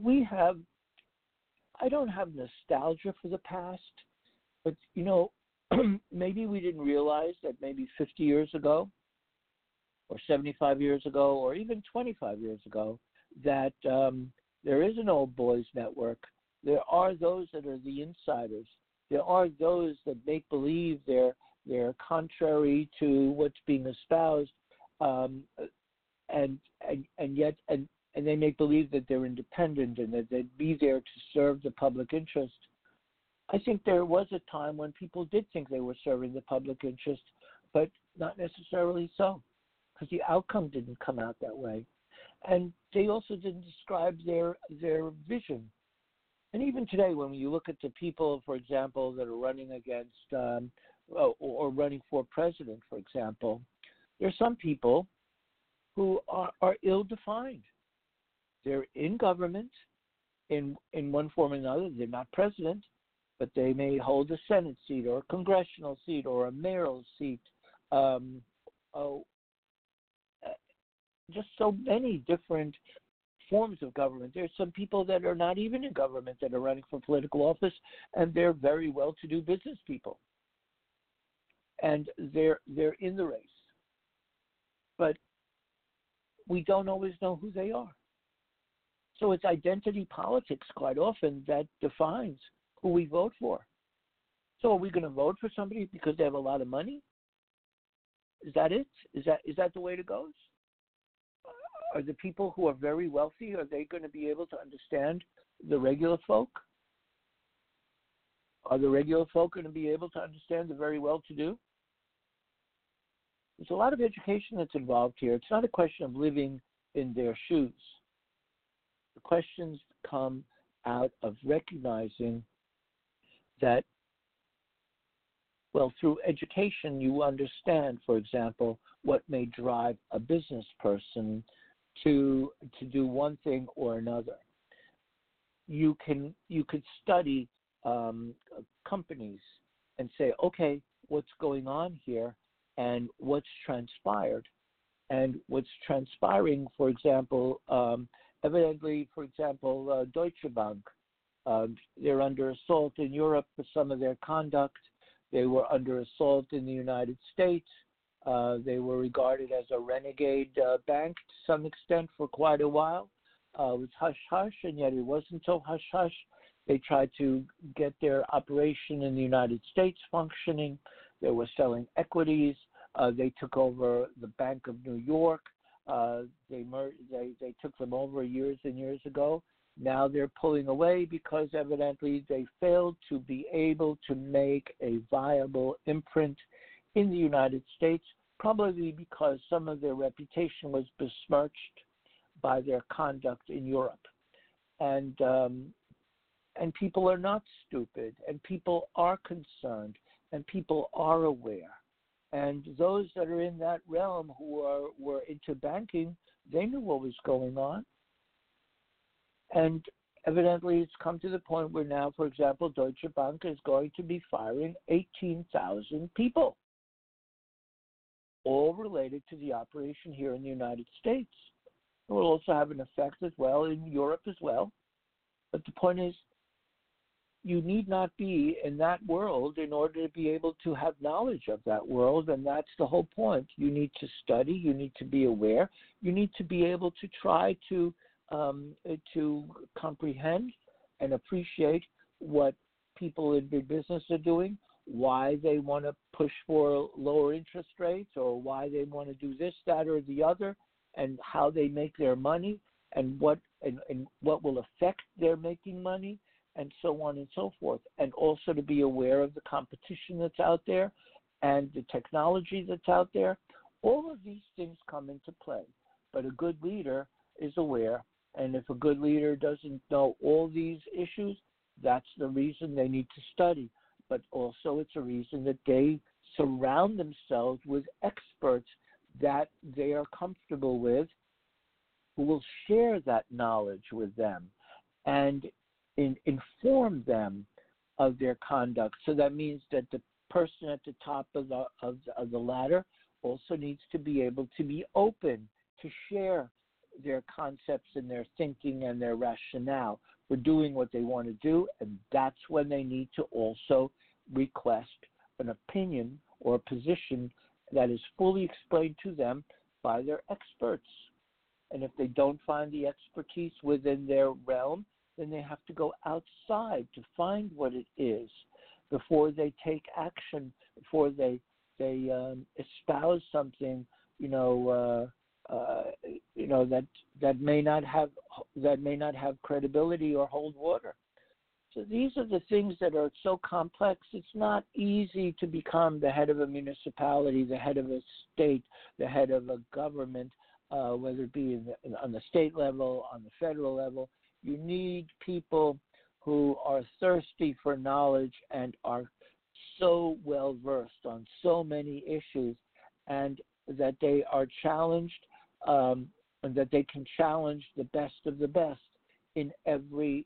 I don't have nostalgia for the past, but, maybe we didn't realize that maybe 50 years ago or 75 years ago or even 25 years ago that there is an old boys network. There are those that are the insiders. There are those that make believe they're contrary to what's being espoused, and they make believe that they're independent and that they'd be there to serve the public interest. I think there was a time when people did think they were serving the public interest, but not necessarily so, because the outcome didn't come out that way. And they also didn't describe their vision. And even today, when you look at the people, for example, that are running against or running for president, for example, there are some people who are ill-defined. They're in government in one form or another. They're not president, but they may hold a Senate seat or a congressional seat or a mayoral seat. Just so many different forms of government. There's some people that are not even in government that are running for political office, and they're very well-to-do business people. And they're in the race. But we don't always know who they are. So it's identity politics quite often that defines who we vote for. So are we going to vote for somebody because they have a lot of money? Is that it? Is that the way it goes? Are the people who are very wealthy, are they going to be able to understand the regular folk? Are the regular folk going to be able to understand the very well-to-do? There's a lot of education that's involved here. It's not a question of living in their shoes. The questions come out of recognizing that, well, through education, you understand, for example, what may drive a business person to do one thing or another. You could study companies and say, okay, what's going on here and what's transpired. And what's transpiring, for example, evidently, for example, Deutsche Bank, they're under assault in Europe for some of their conduct. They were under assault in the United States. They were regarded as a renegade bank to some extent for quite a while. It was hush-hush, and yet it wasn't so hush-hush. They tried to get their operation in the United States functioning. They were selling equities. They took over the Bank of New York. They took them over years and years ago. Now they're pulling away because evidently they failed to be able to make a viable imprint in the United States, probably because some of their reputation was besmirched by their conduct in Europe. And people are not stupid, and people are concerned, and people are aware. And those that are in that realm who were into banking, they knew what was going on. And evidently it's come to the point where now, for example, Deutsche Bank is going to be firing 18,000 people, all related to the operation here in the United States. It will also have an effect as well in Europe as well. But the point is, you need not be in that world in order to be able to have knowledge of that world, and that's the whole point. You need to study, you need to be aware, you need to be able to try to comprehend and appreciate what people in big business are doing, why they want to push for lower interest rates, or why they want to do this, that, or the other, and how they make their money, and what will affect their making money, and so on and so forth. And also to be aware of the competition that's out there and the technology that's out there. All of these things come into play, but a good leader is aware, and if a good leader doesn't know all these issues, that's the reason they need to study. But also it's a reason that they surround themselves with experts that they are comfortable with, who will share that knowledge with them and inform them of their conduct. So that means that the person at the top of the ladder also needs to be able to be open to share their concepts and their thinking and their rationale for doing what they want to do, and that's when they need to also request an opinion or a position that is fully explained to them by their experts. And if they don't find the expertise within their realm, then they have to go outside to find what it is before they take action, before they espouse something, that may not have credibility or hold water. So these are the things that are so complex. It's not easy to become the head of a municipality, the head of a state, the head of a government, whether it be on the state level, on the federal level. You need people who are thirsty for knowledge and are so well versed on so many issues, and that they are challenged, and that they can challenge the best of the best in every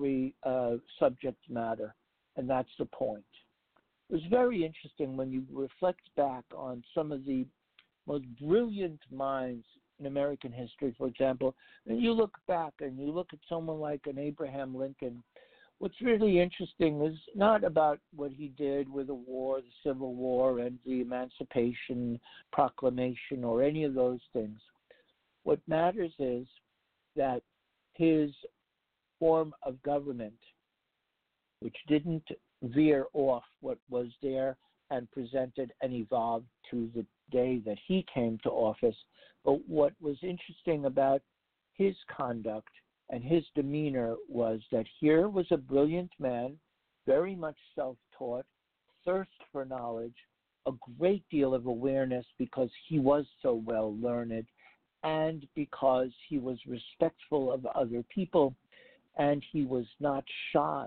subject matter, and that's the point. It was very interesting when you reflect back on some of the most brilliant minds in American history, for example, and you look back and you look at someone like an Abraham Lincoln. What's really interesting is not about what he did with the war, the Civil War, and the Emancipation Proclamation, or any of those things. What matters is that his form of government, which didn't veer off what was there and presented and evolved to the day that he came to office, but what was interesting about his conduct and his demeanor was that here was a brilliant man, very much self-taught, thirst for knowledge, a great deal of awareness because he was so well learned and because he was respectful of other people, and he was not shy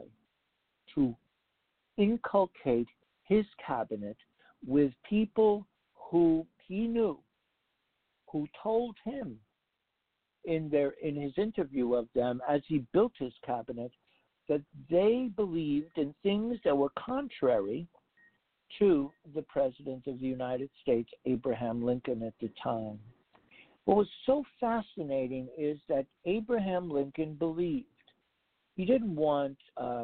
to inculcate his cabinet with people who he knew, who told him in his interview of them as he built his cabinet that they believed in things that were contrary to the President of the United States, Abraham Lincoln, at the time. What was so fascinating is that Abraham Lincoln believed. He didn't want,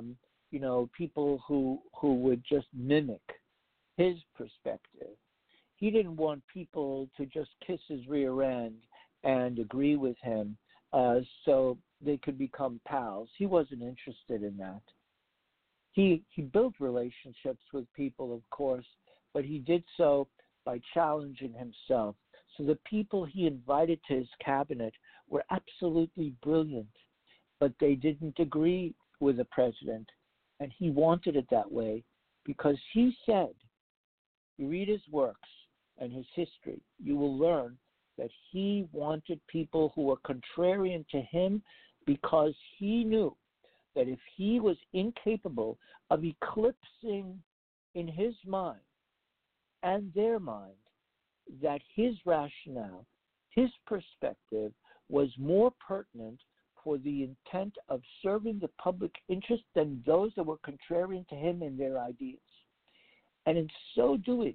people who would just mimic his perspective. He didn't want people to just kiss his rear end and agree with him so they could become pals. He wasn't interested in that. He built relationships with people, of course, but he did so by challenging himself. So the people he invited to his cabinet were absolutely brilliant, but they didn't agree with the president, and he wanted it that way because he said, you read his works and his history, you will learn that he wanted people who were contrarian to him because he knew that if he was incapable of eclipsing in his mind and their mind that his rationale, his perspective was more pertinent for the intent of serving the public interest than those that were contrarian to him and their ideas. And in so doing,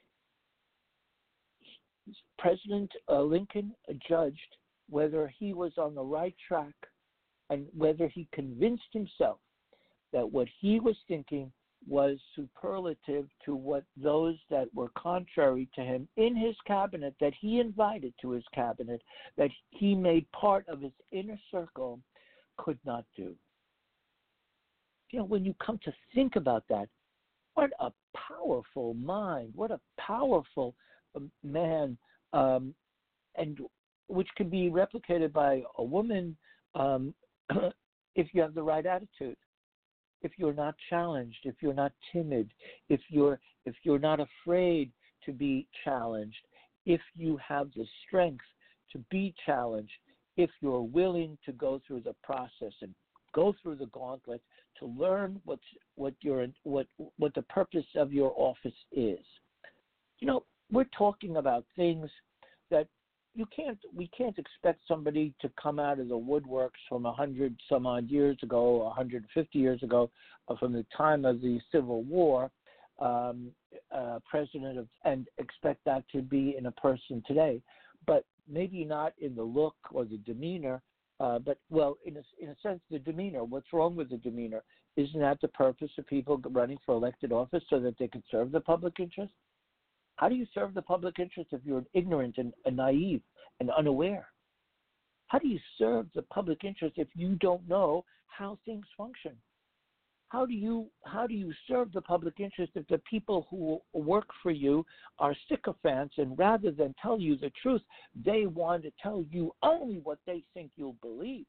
President Lincoln judged whether he was on the right track and whether he convinced himself that what he was thinking was superlative to what those that were contrary to him in his cabinet, that he invited to his cabinet, that he made part of his inner circle, could not do. When you come to think about that, what a powerful mind, what a powerful man, and which can be replicated by a woman if you have the right attitude. If you're not challenged, if you're not timid, if you're not afraid to be challenged, if you have the strength to be challenged, if you're willing to go through the process and go through the gauntlet to learn what the purpose of your office is. You know, we're talking about things that we can't expect somebody to come out of the woodworks from 100 some odd years ago, 150 years ago, from the time of the Civil War, president and expect that to be in a person today, but maybe not in the look or the demeanor, but well, in a sense, the demeanor. What's wrong with the demeanor? Isn't that the purpose of people running for elected office, so that they can serve the public interest? How do you serve the public interest if you're ignorant and naive and unaware? How do you serve the public interest if you don't know how things function? How do you serve the public interest if the people who work for you are sycophants, and rather than tell you the truth, they want to tell you only what they think you'll believe?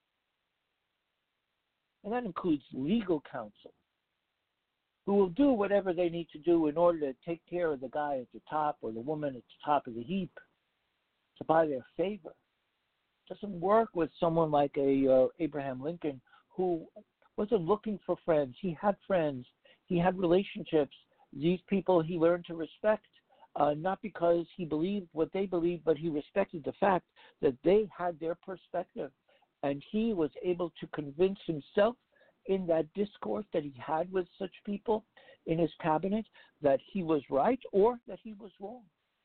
And that includes legal counsel, who will do whatever they need to do in order to take care of the guy at the top or the woman at the top of the heap, to buy their favor. It doesn't work with someone like Abraham Lincoln, who wasn't looking for friends. He had friends. He had relationships. These people he learned to respect, not because he believed what they believed, but he respected the fact that they had their perspective. And he was able to convince himself in that discourse that he had with such people in his cabinet that he was right or that he was wrong.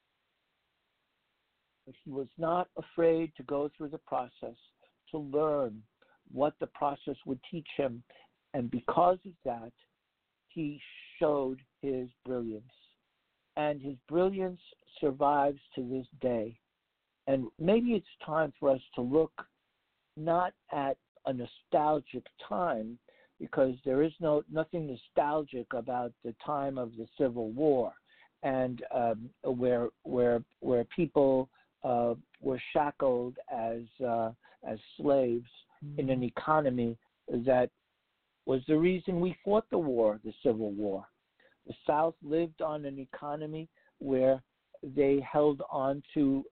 But he was not afraid to go through the process, to learn what the process would teach him. And because of that, he showed his brilliance. And his brilliance survives to this day. And maybe it's time for us to look not at a nostalgic time, because there is nothing nostalgic about the time of the Civil War, and where people were shackled as slaves in an economy that was the reason we fought the war, the Civil War. The South lived on an economy where they held on to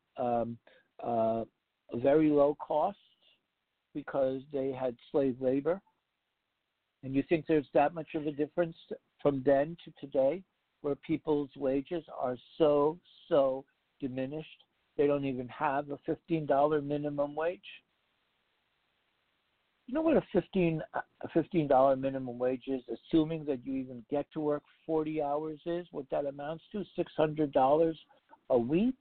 very low costs because they had slave labor. And you think there's that much of a difference from then to today, where people's wages are so diminished, they don't even have a $15 minimum wage? You know what a $15 minimum wage is, assuming that you even get to work 40 hours, is? What that amounts to, $600 a week?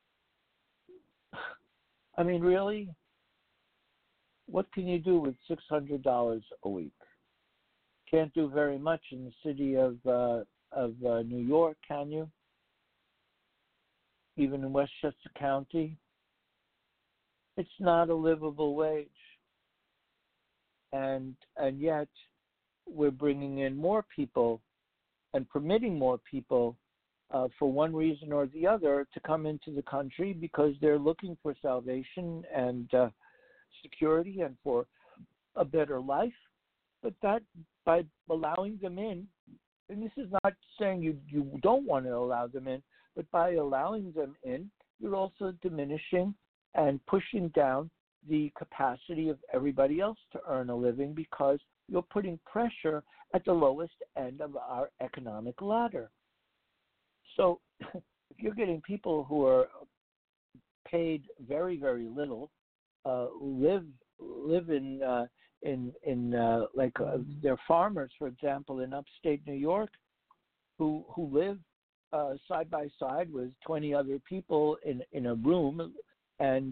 I mean, really? What can you do with $600 a week? Can't do very much in the city of New York, can you? Even in Westchester County? It's not a livable wage. And yet we're bringing in more people and permitting more people for one reason or the other to come into the country because they're looking for salvation and security and for a better life. But that, by allowing them in, and this is not saying you don't want to allow them in, but by allowing them in, you're also diminishing and pushing down the capacity of everybody else to earn a living, because you're putting pressure at the lowest end of our economic ladder. So if you're getting people who are paid very, very little, live in they're farmers, for example, in upstate New York, who live side by side with 20 other people in a room, and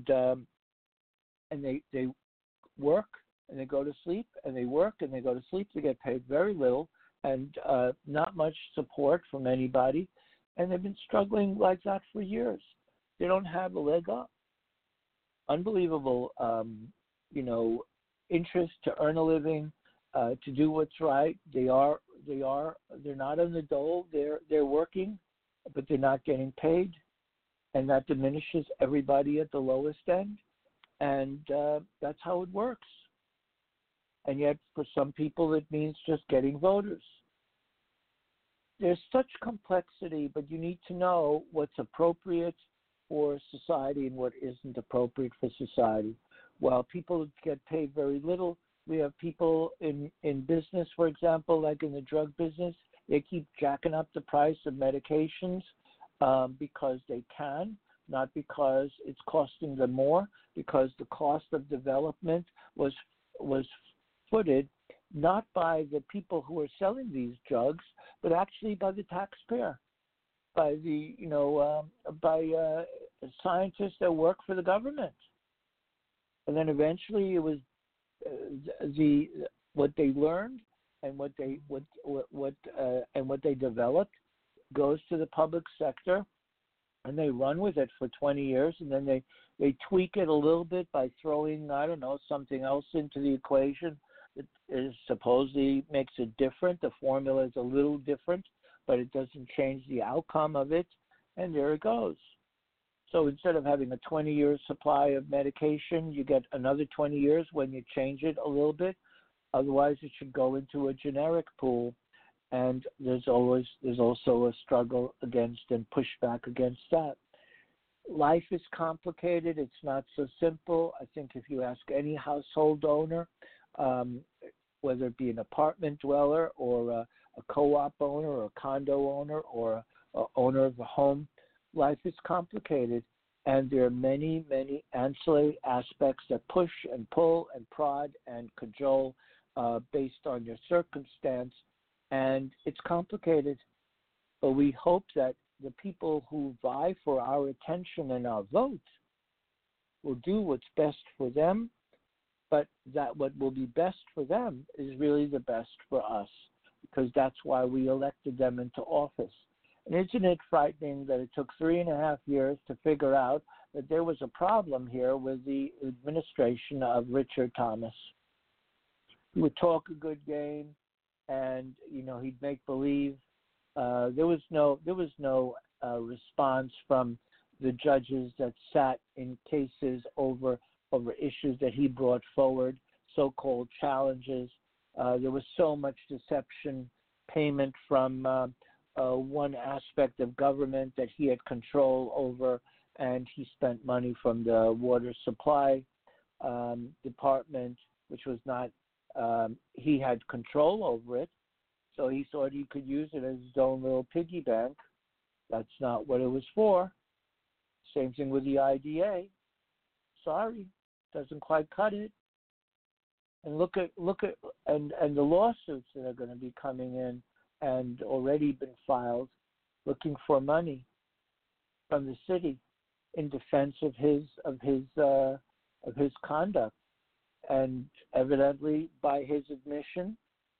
they work and they go to sleep, and they work and they go to sleep. They get paid very little and not much support from anybody, and they've been struggling like that for years. They don't have a leg up. Unbelievable, interest to earn a living, to do what's right. They're not on the dole. They're working, but they're not getting paid, and that diminishes everybody at the lowest end. And that's how it works. And yet, for some people, it means just getting voters. There's such complexity, but you need to know what's appropriate for society and what isn't appropriate for society. While people get paid very little, we have people in business, for example, like in the drug business, they keep jacking up the price of medications because they can, not because it's costing them more, because the cost of development was footed not by the people who are selling these drugs, but actually by the taxpayer, by the scientists that work for the government. And then eventually it was what they learned and what they developed goes to the public sector, and they run with it for 20 years, and then they tweak it a little bit by throwing, I don't know, something else into the equation that is supposedly makes it different. The formula is a little different, but it doesn't change the outcome of it, and there it goes. So instead of having a 20-year supply of medication, you get another 20 years when you change it a little bit. Otherwise, it should go into a generic pool, and there's also a struggle against and pushback against that. Life is complicated. It's not so simple. I think if you ask any household owner, whether it be an apartment dweller or a co-op owner or a condo owner or a owner of a home, life is complicated, and there are many, many ancillary aspects that push and pull and prod and cajole based on your circumstance, and it's complicated. But we hope that the people who vie for our attention and our vote will do what's best for them, but that what will be best for them is really the best for us, because that's why we elected them into office. And isn't it frightening that it took 3.5 years to figure out that there was a problem here with the administration of Richard Thomas? He would talk a good game, and he'd make believe. There was no response from the judges that sat in cases over issues that he brought forward, so-called challenges. There was so much deception, payment from one aspect of government that he had control over, and he spent money from the water supply department, which was not, he had control over it, so he thought he could use it as his own little piggy bank. That's not what it was for. Same thing with the IDA. Sorry, doesn't quite cut it. And look at and the lawsuits that are going to be coming in and already been filed, looking for money from the city in defense of his conduct, and evidently by his admission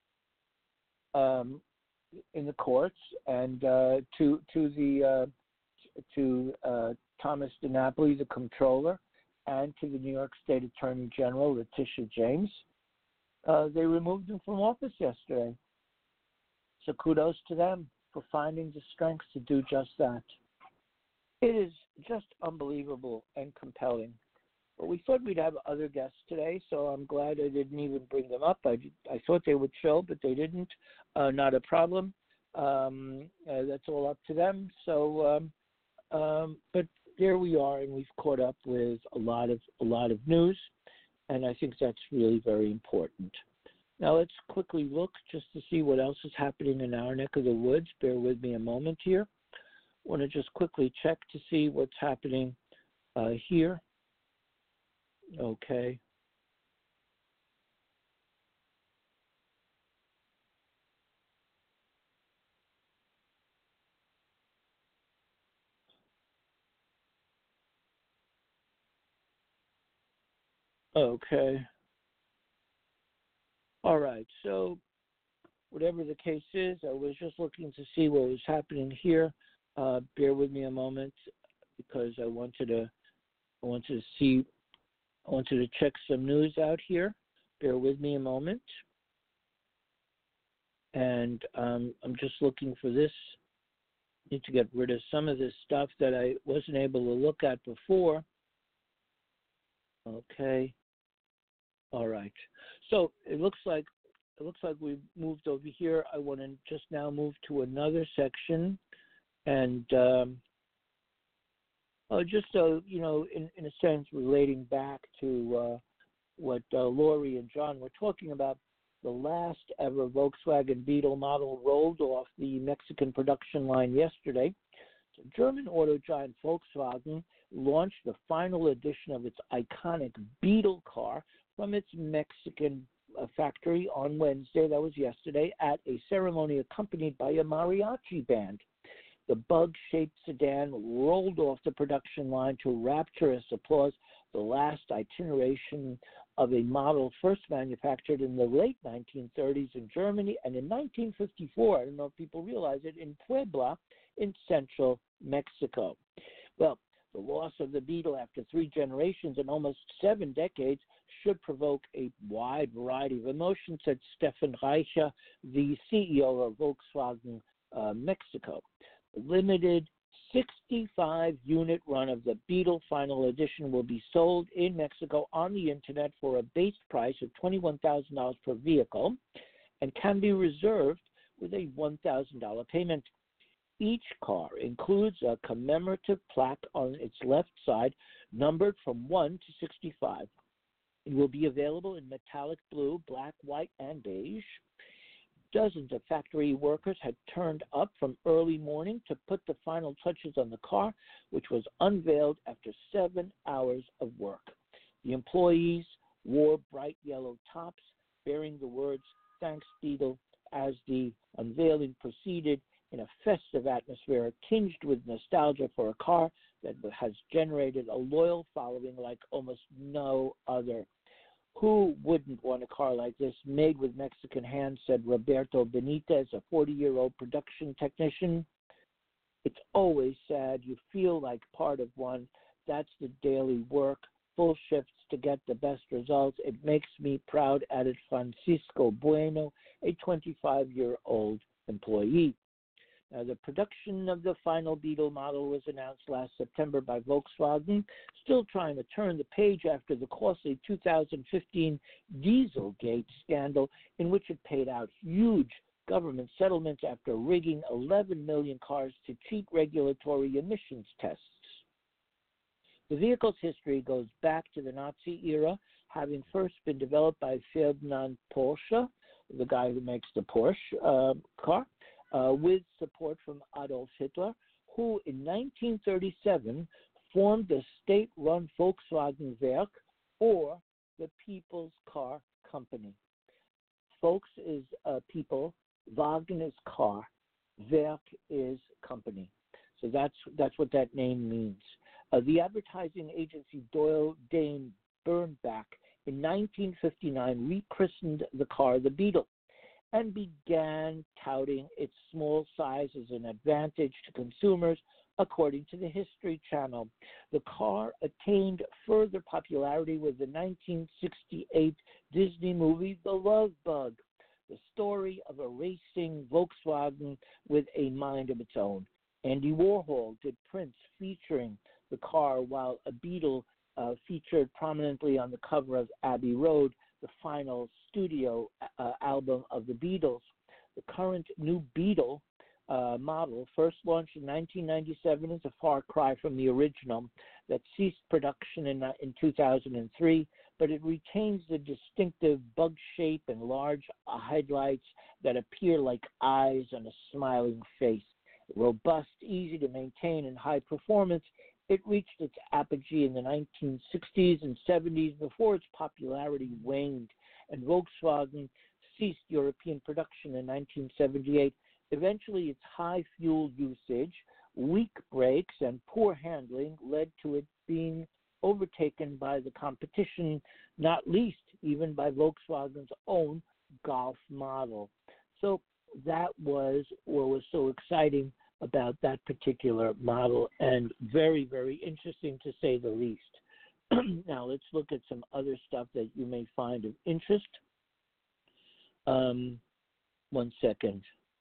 in the courts and to Thomas DiNapoli, the comptroller, and to the New York State Attorney General, Letitia James. They removed him from office yesterday. So kudos to them for finding the strength to do just that. It is just unbelievable and compelling. But we thought we'd have other guests today, so I'm glad I didn't even bring them up. I thought they would show, but they didn't. Not a problem. That's all up to them. So, but there we are, and we've caught up with a lot of news, and I think that's really very important. Now let's quickly look just to see what else is happening in our neck of the woods. Bear with me a moment here. I want to just quickly check to see what's happening here. Okay. Okay. All right. So whatever the case is, I was just looking to see what was happening here. Bear with me a moment because I wanted to check some news out here. Bear with me a moment. And I'm just looking for this. Need to get rid of some of this stuff that I wasn't able to look at before. Okay. All right. So it looks like we've moved over here. I want to just now move to another section, and Just in a sense, relating back to what Lori and John were talking about, the last ever Volkswagen Beetle model rolled off the Mexican production line yesterday. So German auto giant Volkswagen launched the final edition of its iconic Beetle car from its Mexican factory on Wednesday, that was yesterday, at a ceremony accompanied by a mariachi band. The bug-shaped sedan rolled off the production line to rapturous applause, the last itineration of a model first manufactured in the late 1930s in Germany and in 1954, I don't know if people realize it, in Puebla in central Mexico. Well, the loss of the Beetle after 3 generations and almost 7 decades should provoke a wide variety of emotions, said Stefan Reicher, the CEO of Volkswagen Mexico. The limited 65-unit run of the Beetle Final Edition will be sold in Mexico on the Internet for a base price of $21,000 per vehicle and can be reserved with a $1,000 payment. Each car includes a commemorative plaque on its left side, numbered from 1 to 65. It will be available in metallic blue, black, white, and beige. Dozens of factory workers had turned up from early morning to put the final touches on the car, which was unveiled after 7 hours of work. The employees wore bright yellow tops bearing the words, "Thanks, Beetle," as the unveiling proceeded in a festive atmosphere tinged with nostalgia for a car that has generated a loyal following like almost no other. Who wouldn't want a car like this, made with Mexican hands, said Roberto Benitez, a 40-year-old production technician. It's always sad. You feel like part of one. That's the daily work, full shifts to get the best results. It makes me proud, added Francisco Bueno, a 25-year-old employee. Now, the production of the final Beetle model was announced last September by Volkswagen, still trying to turn the page after the costly 2015 Dieselgate scandal, in which it paid out huge government settlements after rigging 11 million cars to cheat regulatory emissions tests. The vehicle's history goes back to the Nazi era, having first been developed by Ferdinand Porsche, the guy who makes the Porsche car, with support from Adolf Hitler, who in 1937 formed the state-run Volkswagen Werk, or the People's Car Company. Volks is people, Wagen is car, Werk is company. So that's what that name means. The advertising agency Doyle Dane Bernbach in 1959 rechristened the car the Beetle and began touting its small size as an advantage to consumers, according to the History Channel. The car attained further popularity with the 1968 Disney movie The Love Bug, the story of a racing Volkswagen with a mind of its own. Andy Warhol did prints featuring the car, while a Beetle featured prominently on the cover of Abbey Road, the final studio album of the Beatles. The current new Beetle model, first launched in 1997, is a far cry from the original that ceased production in 2003, but it retains the distinctive bug shape and large headlights that appear like eyes on a smiling face. Robust, easy to maintain, and high performance, it reached its apogee in the 1960s and 70s before its popularity waned, and Volkswagen ceased European production in 1978. Eventually, its high fuel usage, weak brakes, and poor handling led to it being overtaken by the competition, not least even by Volkswagen's own Golf model. So that was what was so exciting about that particular model, and very, very interesting to say the least. Now let's look at some other stuff that you may find of interest. 1 second.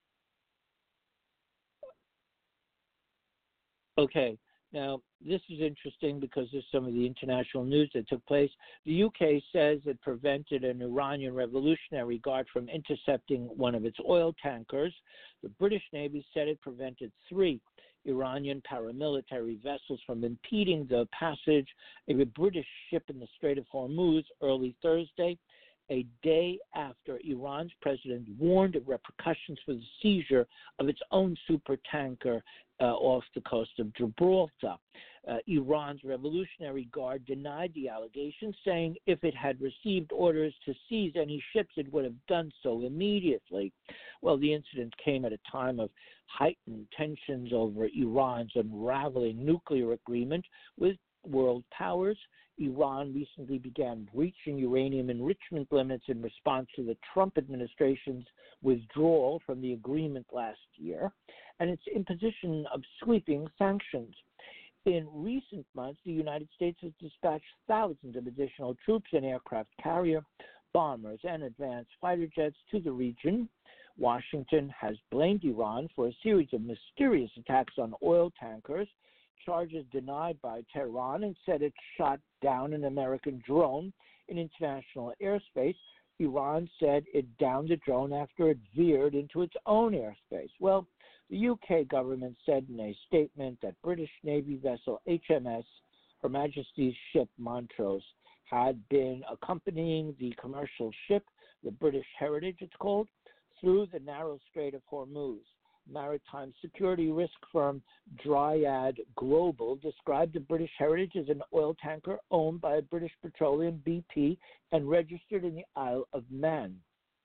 Okay, now this is interesting because there's some of the international news that took place. The UK says it prevented an Iranian Revolutionary Guard from intercepting one of its oil tankers. The British Navy said it prevented 3 Iranian paramilitary vessels from impeding the passage of a British ship in the Strait of Hormuz early Thursday, a day after Iran's president warned of repercussions for the seizure of its own supertanker off the coast of Gibraltar. Iran's Revolutionary Guard denied the allegations, saying if it had received orders to seize any ships, it would have done so immediately. Well, the incident came at a time of heightened tensions over Iran's unraveling nuclear agreement with world powers. Iran recently began breaching uranium enrichment limits in response to the Trump administration's withdrawal from the agreement last year and its imposition of sweeping sanctions. In recent months, the United States has dispatched thousands of additional troops and aircraft carrier, bombers, and advanced fighter jets to the region. Washington has blamed Iran for a series of mysterious attacks on oil tankers, charges denied by Tehran, and said it shot down an American drone in international airspace. Iran said it downed the drone after it veered into its own airspace. Well, the UK government said in a statement that British Navy vessel HMS Her Majesty's ship Montrose had been accompanying the commercial ship, the British Heritage it's called, through the narrow Strait of Hormuz. Maritime security risk firm Dryad Global described the British Heritage as an oil tanker owned by British Petroleum BP and registered in the Isle of Man,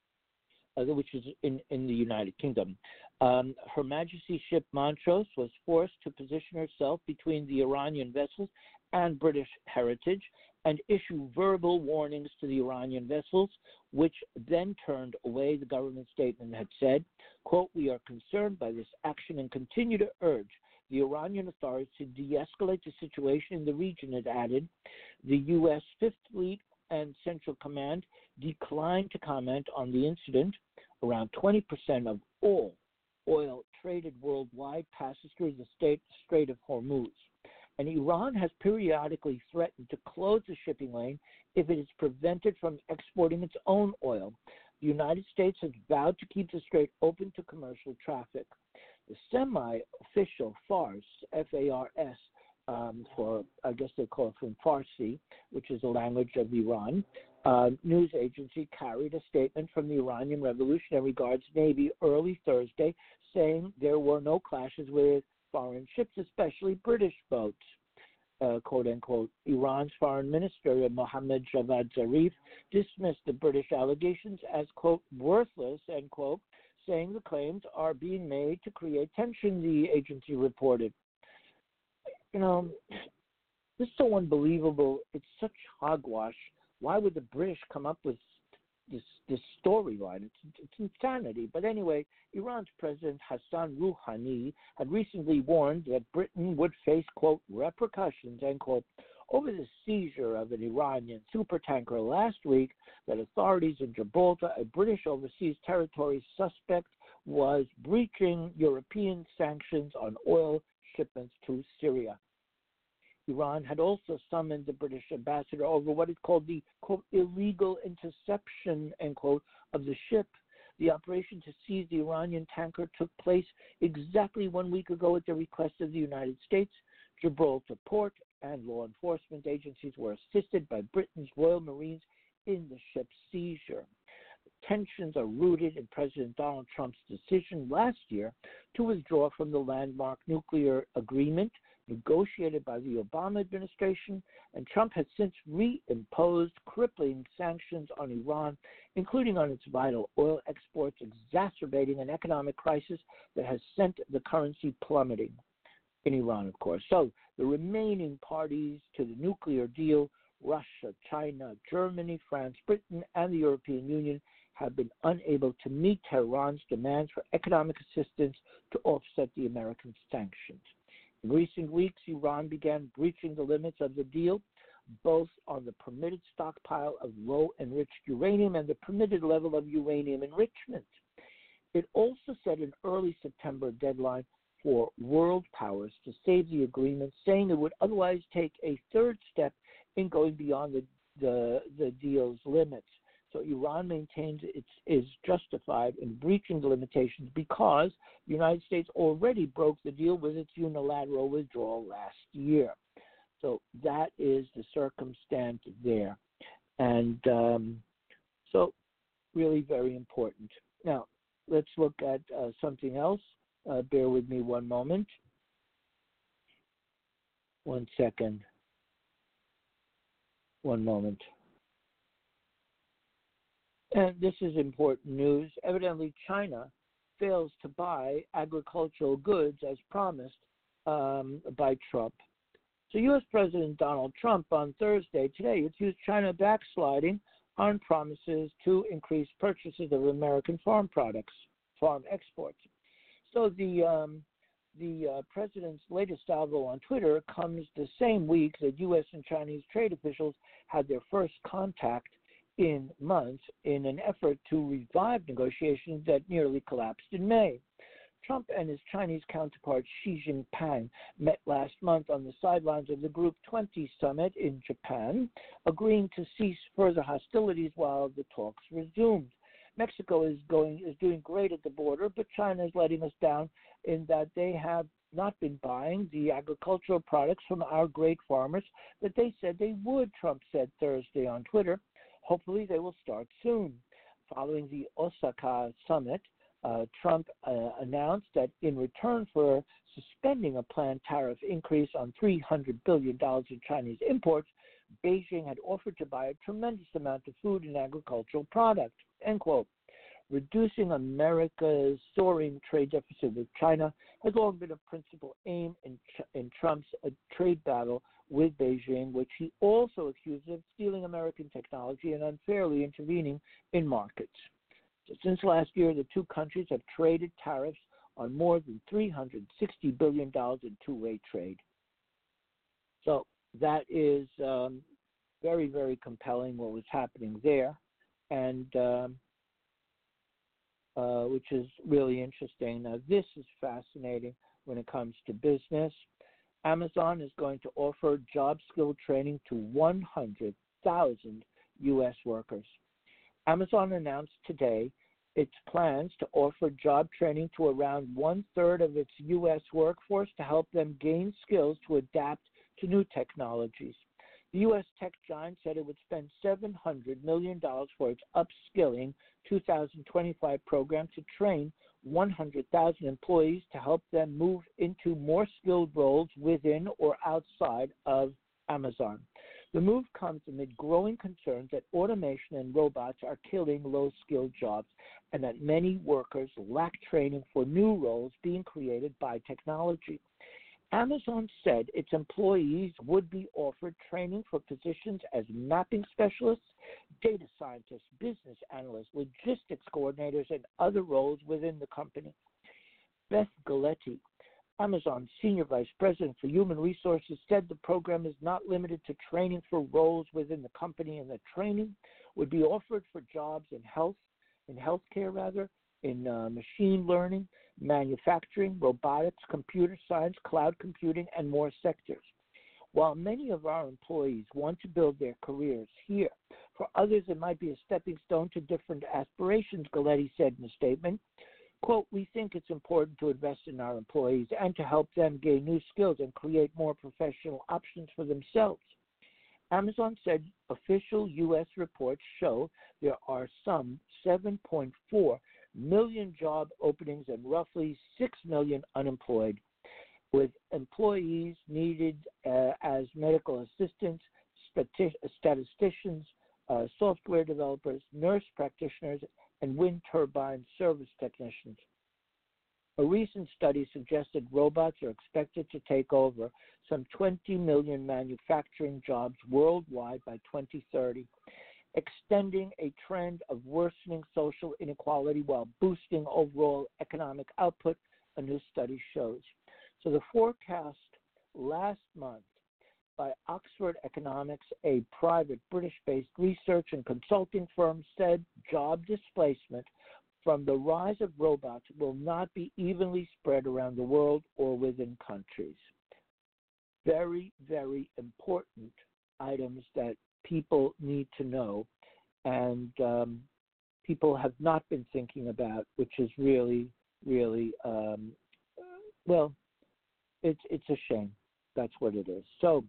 which is in the United Kingdom. Her Majesty's ship Montrose was forced to position herself between the Iranian vessels and British Heritage and issue verbal warnings to the Iranian vessels, which then turned away, the government statement had said. Quote, "We are concerned by this action and continue to urge the Iranian authorities to de-escalate the situation in the region," it added. The U.S. Fifth Fleet and Central Command declined to comment on the incident. Around 20% of all oil traded worldwide passes through the Strait of Hormuz. And Iran has periodically threatened to close the shipping lane if it is prevented from exporting its own oil. The United States has vowed to keep the strait open to commercial traffic. The semi-official FARS, F-A-R-S, for I guess they call it from Farsi, which is the language of Iran, news agency carried a statement from the Iranian Revolutionary Guard's Navy early Thursday saying there were no clashes with foreign ships, especially British boats, quote unquote. Iran's foreign minister, Mohammad Javad Zarif, dismissed the British allegations as, quote, worthless, end quote, saying the claims are being made to create tension, the agency reported. You know, this is so unbelievable. It's such hogwash. Why would the British come up with this storyline? It's insanity. But anyway, Iran's President Hassan Rouhani had recently warned that Britain would face, quote, repercussions, end quote, over the seizure of an Iranian supertanker last week that authorities in Gibraltar, a British overseas territory, suspect was breaching European sanctions on oil shipments to Syria. Iran had also summoned the British ambassador over what it called the, quote, illegal interception, end quote, of the ship. The operation to seize the Iranian tanker took place exactly 1 week ago at the request of the United States. Gibraltar Port and law enforcement agencies were assisted by Britain's Royal Marines in the ship's seizure. Tensions are rooted in President Donald Trump's decision last year to withdraw from the landmark nuclear agreement negotiated by the Obama administration, and Trump has since reimposed crippling sanctions on Iran, including on its vital oil exports, exacerbating an economic crisis that has sent the currency plummeting in Iran, of course. So the remaining parties to the nuclear deal, Russia, China, Germany, France, Britain, and the European Union, have been unable to meet Tehran's demands for economic assistance to offset the American sanctions. In recent weeks, Iran began breaching the limits of the deal, both on the permitted stockpile of low-enriched uranium and the permitted level of uranium enrichment. It also set an early September deadline for world powers to save the agreement, saying it would otherwise take a third step in going beyond the deal's limits. So Iran maintains it is justified in breaching the limitations because the United States already broke the deal with its unilateral withdrawal last year. So that is the circumstance there. And so really very important. Now, let's look at something else. Bear with me one moment. 1 second. One moment. And this is important news. Evidently, China fails to buy agricultural goods as promised by Trump. So U.S. President Donald Trump on Thursday, today, accused China backsliding on promises to increase purchases of American farm products, farm exports. So the president's latest salvo on Twitter comes the same week that U.S. and Chinese trade officials had their first contact in months in an effort to revive negotiations that nearly collapsed in May. Trump and his Chinese counterpart Xi Jinping met last month on the sidelines of the Group 20 summit in Japan, agreeing to cease further hostilities while the talks resumed. Mexico is doing great at the border, but China is letting us down in that they have not been buying the agricultural products from our great farmers that they said they would, Trump said Thursday on Twitter. Hopefully they will start soon. Following the Osaka summit, Trump announced that in return for suspending a planned tariff increase on $300 billion in Chinese imports, Beijing had offered to buy a tremendous amount of food and agricultural products, end quote. Reducing America's soaring trade deficit with China has long been a principal aim in Trump's trade battle with Beijing, which he also accused of stealing American technology and unfairly intervening in markets. So since last year, the two countries have traded tariffs on more than $360 billion in two-way trade. So that is very, very compelling what was happening there, and which is really interesting. Now, this is fascinating when it comes to business. Amazon is going to offer job skill training to 100,000 U.S. workers. Amazon announced today its plans to offer job training to around 1/3 of its U.S. workforce to help them gain skills to adapt to new technologies. The U.S. tech giant said it would spend $700 million for its upskilling 2025 program to train 100,000 employees to help them move into more skilled roles within or outside of Amazon. The move comes amid growing concerns that automation and robots are killing low-skilled jobs and that many workers lack training for new roles being created by technology. Amazon said its employees would be offered training for positions as mapping specialists, data scientists, business analysts, logistics coordinators, and other roles within the company. Beth Galetti, Amazon's Senior Vice President for Human Resources, said the program is not limited to training for roles within the company, and that training would be offered for jobs in healthcare, in machine learning, manufacturing, robotics, computer science, cloud computing, and more sectors. While many of our employees want to build their careers here, for others it might be a stepping stone to different aspirations, Galetti said in a statement. Quote, we think it's important to invest in our employees and to help them gain new skills and create more professional options for themselves. Amazon said official U.S. reports show there are some 7.4 million job openings and roughly 6 million unemployed, with employees needed as medical assistants, statisticians, software developers, nurse practitioners, and wind turbine service technicians. A recent study suggested robots are expected to take over some 20 million manufacturing jobs worldwide by 2030, extending a trend of worsening social inequality while boosting overall economic output, a new study shows. So the forecast last month by Oxford Economics, a private British-based research and consulting firm, said job displacement from the rise of robots will not be evenly spread around the world or within countries. Very, very important items that people need to know and people have not been thinking about, which is really, really, well, it's a shame. That's what it is. So,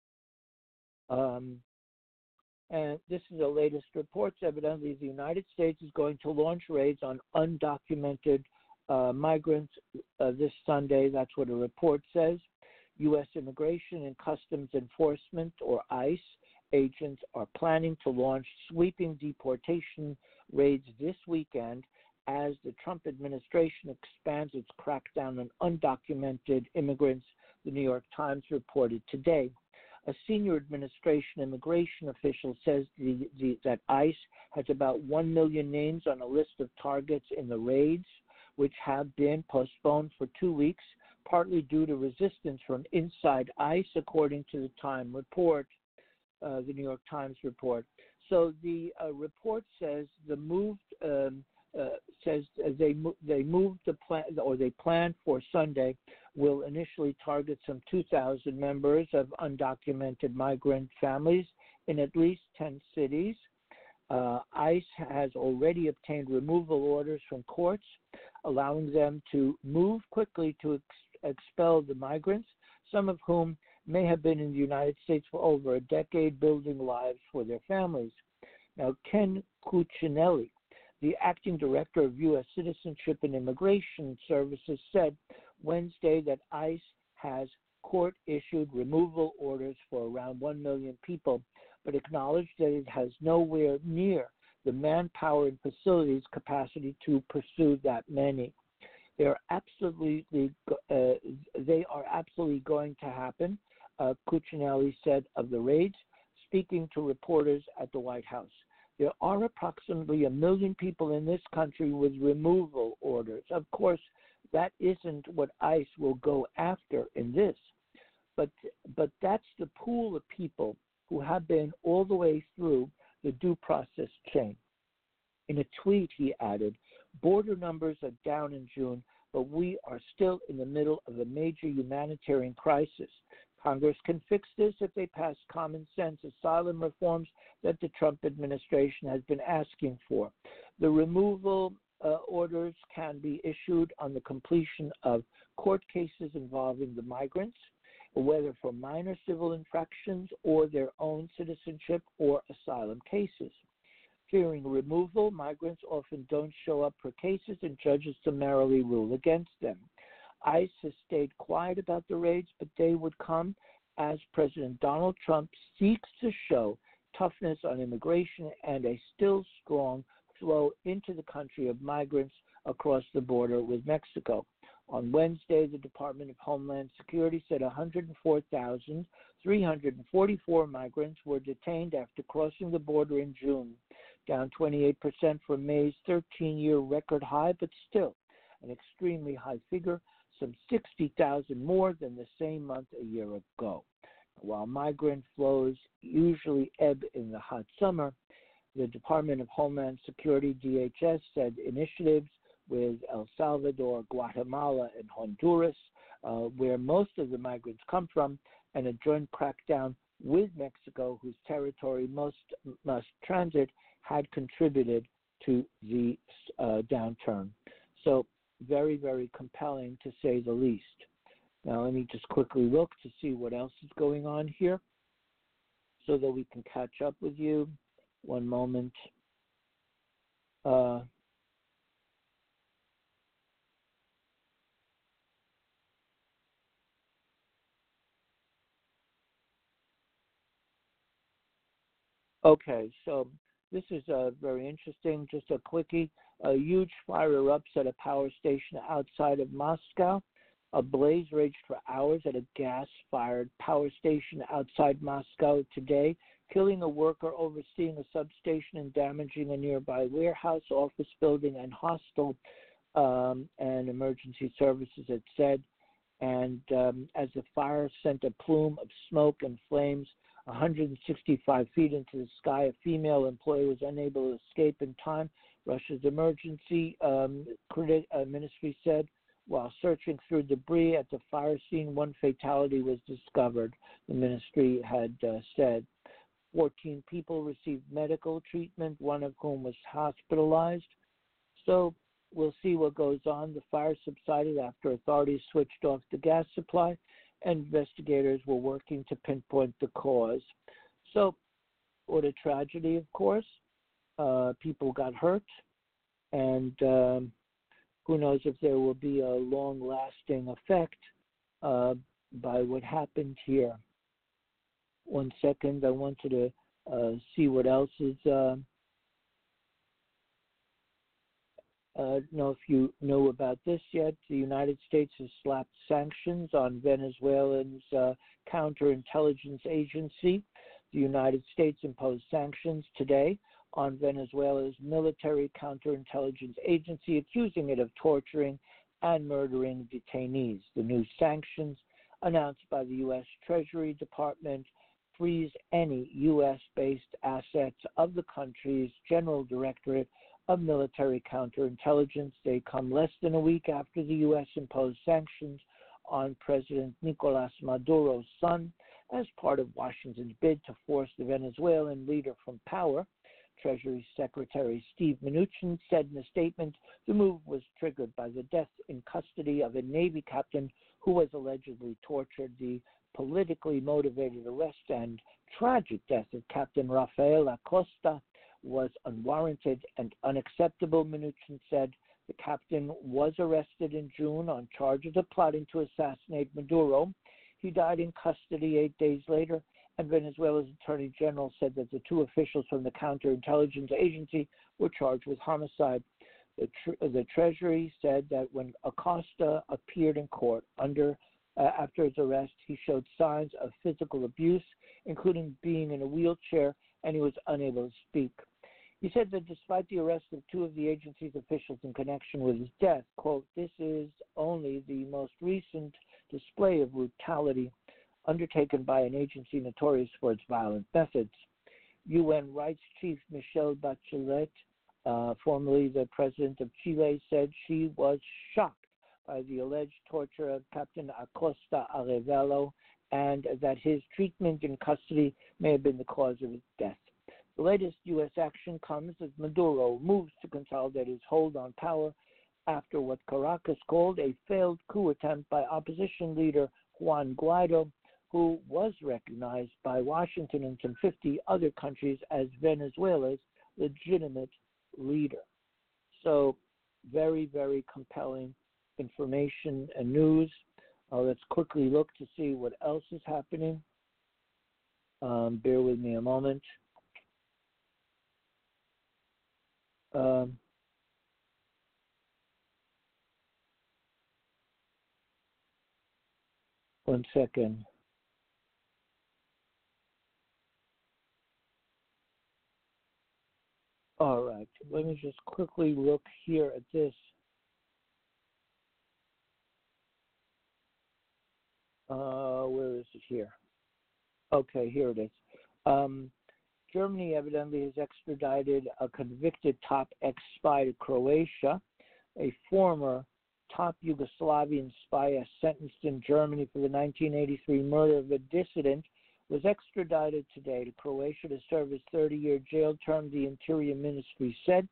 and this is the latest reports. Evidently, the United States is going to launch raids on undocumented migrants this Sunday. That's what a report says. U.S. Immigration and Customs Enforcement, or ICE, agents are planning to launch sweeping deportation raids this weekend as the Trump administration expands its crackdown on undocumented immigrants, the New York Times reported today. A senior administration immigration official says that ICE has about 1 million names on a list of targets in the raids, which have been postponed for 2 weeks, partly due to resistance from inside ICE, according to the New York Times report. So the report says they moved the plan, or they plan for Sunday will initially target some 2,000 members of undocumented migrant families in at least 10 cities. ICE has already obtained removal orders from courts, allowing them to move quickly to expel the migrants, some of whom may have been in the United States for over a decade, building lives for their families. Now, Ken Cuccinelli, the acting director of U.S. Citizenship and Immigration Services, said Wednesday that ICE has court-issued removal orders for around 1 million people, but acknowledged that it has nowhere near the manpower and facilities capacity to pursue that many. They are absolutely going to happen, Cuccinelli said of the raids, speaking to reporters at the White House. There are approximately 1 million people in this country with removal orders. Of course, that isn't what ICE will go after in this, but that's the pool of people who have been all the way through the due process chain. In a tweet, he added, border numbers are down in June, but we are still in the middle of a major humanitarian crisis. Congress can fix this if they pass common sense asylum reforms that the Trump administration has been asking for. The removal orders can be issued on the completion of court cases involving the migrants, whether for minor civil infractions or their own citizenship or asylum cases. Fearing removal, migrants often don't show up for cases and judges summarily rule against them. ICE has stayed quiet about the raids, but they would come as President Donald Trump seeks to show toughness on immigration and a still strong flow into the country of migrants across the border with Mexico. On Wednesday, the Department of Homeland Security said 104,344 migrants were detained after crossing the border in June, down 28% from May's 13-year record high, but still an extremely high figure, some 60,000 more than the same month a year ago. While migrant flows usually ebb in the hot summer, the Department of Homeland Security, DHS, said initiatives with El Salvador, Guatemala, and Honduras, where most of the migrants come from, and a joint crackdown with Mexico, whose territory most must transit, had contributed to the downturn. So very, very compelling, to say the least. Now, let me just quickly look to see what else is going on here so that we can catch up with you. One moment. Okay, so this is very interesting. Just a quickie. A huge fire erupts at a power station outside of Moscow. A blaze raged for hours at a gas-fired power station outside Moscow today, killing a worker overseeing a substation and damaging a nearby warehouse, office building, and hostel and emergency services, it said. And as the fire sent a plume of smoke and flames 165 feet into the sky, a female employee was unable to escape in time, Russia's emergency ministry said. While searching through debris at the fire scene, one fatality was discovered, the ministry had said. 14 people received medical treatment, one of whom was hospitalized. So we'll see what goes on. The fire subsided after authorities switched off the gas supply, and investigators were working to pinpoint the cause. So, what a tragedy, of course. People got hurt, and who knows if there will be a long-lasting effect by what happened here. 1 second, I wanted to see what else is. I don't know if you know about this yet. The United States has slapped sanctions on Venezuela's counterintelligence agency. The United States imposed sanctions today on Venezuela's military counterintelligence agency, accusing it of torturing and murdering detainees. The new sanctions, announced by the U.S. Treasury Department, freeze any U.S.-based assets of the country's General Directorate of Military Counterintelligence. They come less than a week after the U.S. imposed sanctions on President Nicolas Maduro's son as part of Washington's bid to force the Venezuelan leader from power. Treasury Secretary Steve Mnuchin said in a statement the move was triggered by the death in custody of a Navy captain who was allegedly tortured. The politically motivated arrest and tragic death of Captain Rafael Acosta was unwarranted and unacceptable, Mnuchin said. The captain was arrested in June on charges of plotting to assassinate Maduro. He died in custody 8 days later, and Venezuela's Attorney General said that the two officials from the counterintelligence agency were charged with homicide. The Treasury said that when Acosta appeared in court after his arrest, he showed signs of physical abuse, including being in a wheelchair, and he was unable to speak. He said that despite the arrest of two of the agency's officials in connection with his death, quote, this is only the most recent display of brutality undertaken by an agency notorious for its violent methods. UN Rights Chief Michelle Bachelet, formerly the president of Chile, said she was shocked by the alleged torture of Captain Acosta Arevalo and that his treatment in custody may have been the cause of his death. The latest U.S. action comes as Maduro moves to consolidate his hold on power after what Caracas called a failed coup attempt by opposition leader Juan Guaido, who was recognized by Washington and some 50 other countries as Venezuela's legitimate leader. So very, very compelling information and news. Let's quickly look to see what else is happening. Bear with me a moment. 1 second. All right, let me just quickly look here at this. Where is it here? Okay, here it is. Germany evidently has extradited a convicted top ex-spy to Croatia. A former top Yugoslavian spy sentenced in Germany for the 1983 murder of a dissident was extradited today to Croatia to serve his 30-year jail term, the Interior Ministry said.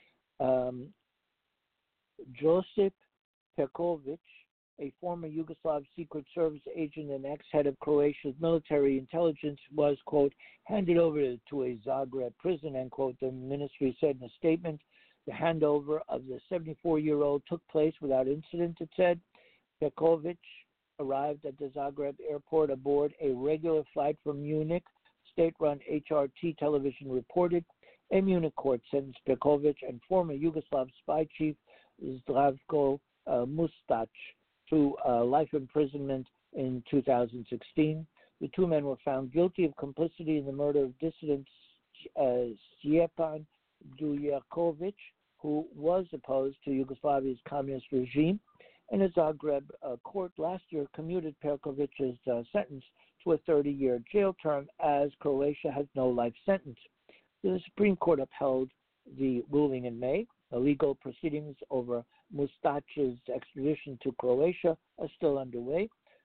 Josip Perkovic, a former Yugoslav Secret Service agent and ex-head of Croatia's military intelligence, was, quote, handed over to a Zagreb prison, end quote, the ministry said in a statement. The handover of the 74-year-old took place without incident, it said. Perkovic arrived at the Zagreb airport aboard a regular flight from Munich, state-run HRT television reported. A Munich court sentenced Perkovic and former Yugoslav spy chief Zdravko Mustač to life imprisonment in 2016. The two men were found guilty of complicity in the murder of dissident Stjepan Dujakovic, who was opposed to Yugoslavia's communist regime. And a Zagreb court last year commuted Perkovic's sentence to a 30-year jail term, as Croatia has no life sentence. The Supreme Court upheld the ruling in May. The legal proceedings over Mustač's extradition to Croatia are still underway.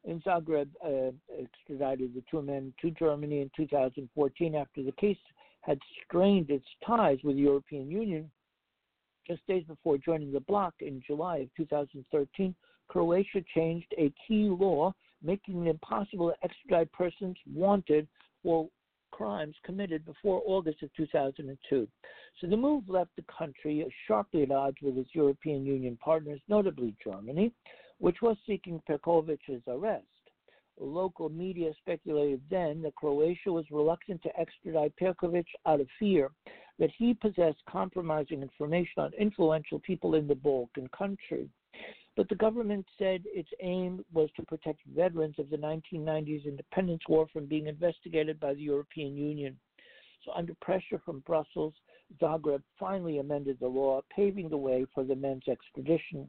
in Zagreb extradited the two men to Germany in 2014 after the case had strained its ties with the European Union. Just days before joining the bloc in July of 2013, Croatia changed a key law making it impossible to extradite persons wanted for crimes committed before August of 2002. So the move left the country sharply at odds with its European Union partners, notably Germany, which was seeking Perkovic's arrest. Local media speculated then that Croatia was reluctant to extradite Perkovic out of fear that he possessed compromising information on influential people in the Balkan country. But the government said its aim was to protect veterans of the 1990s independence war from being investigated by the European Union. So under pressure from Brussels, Zagreb finally amended the law, paving the way for the men's extradition.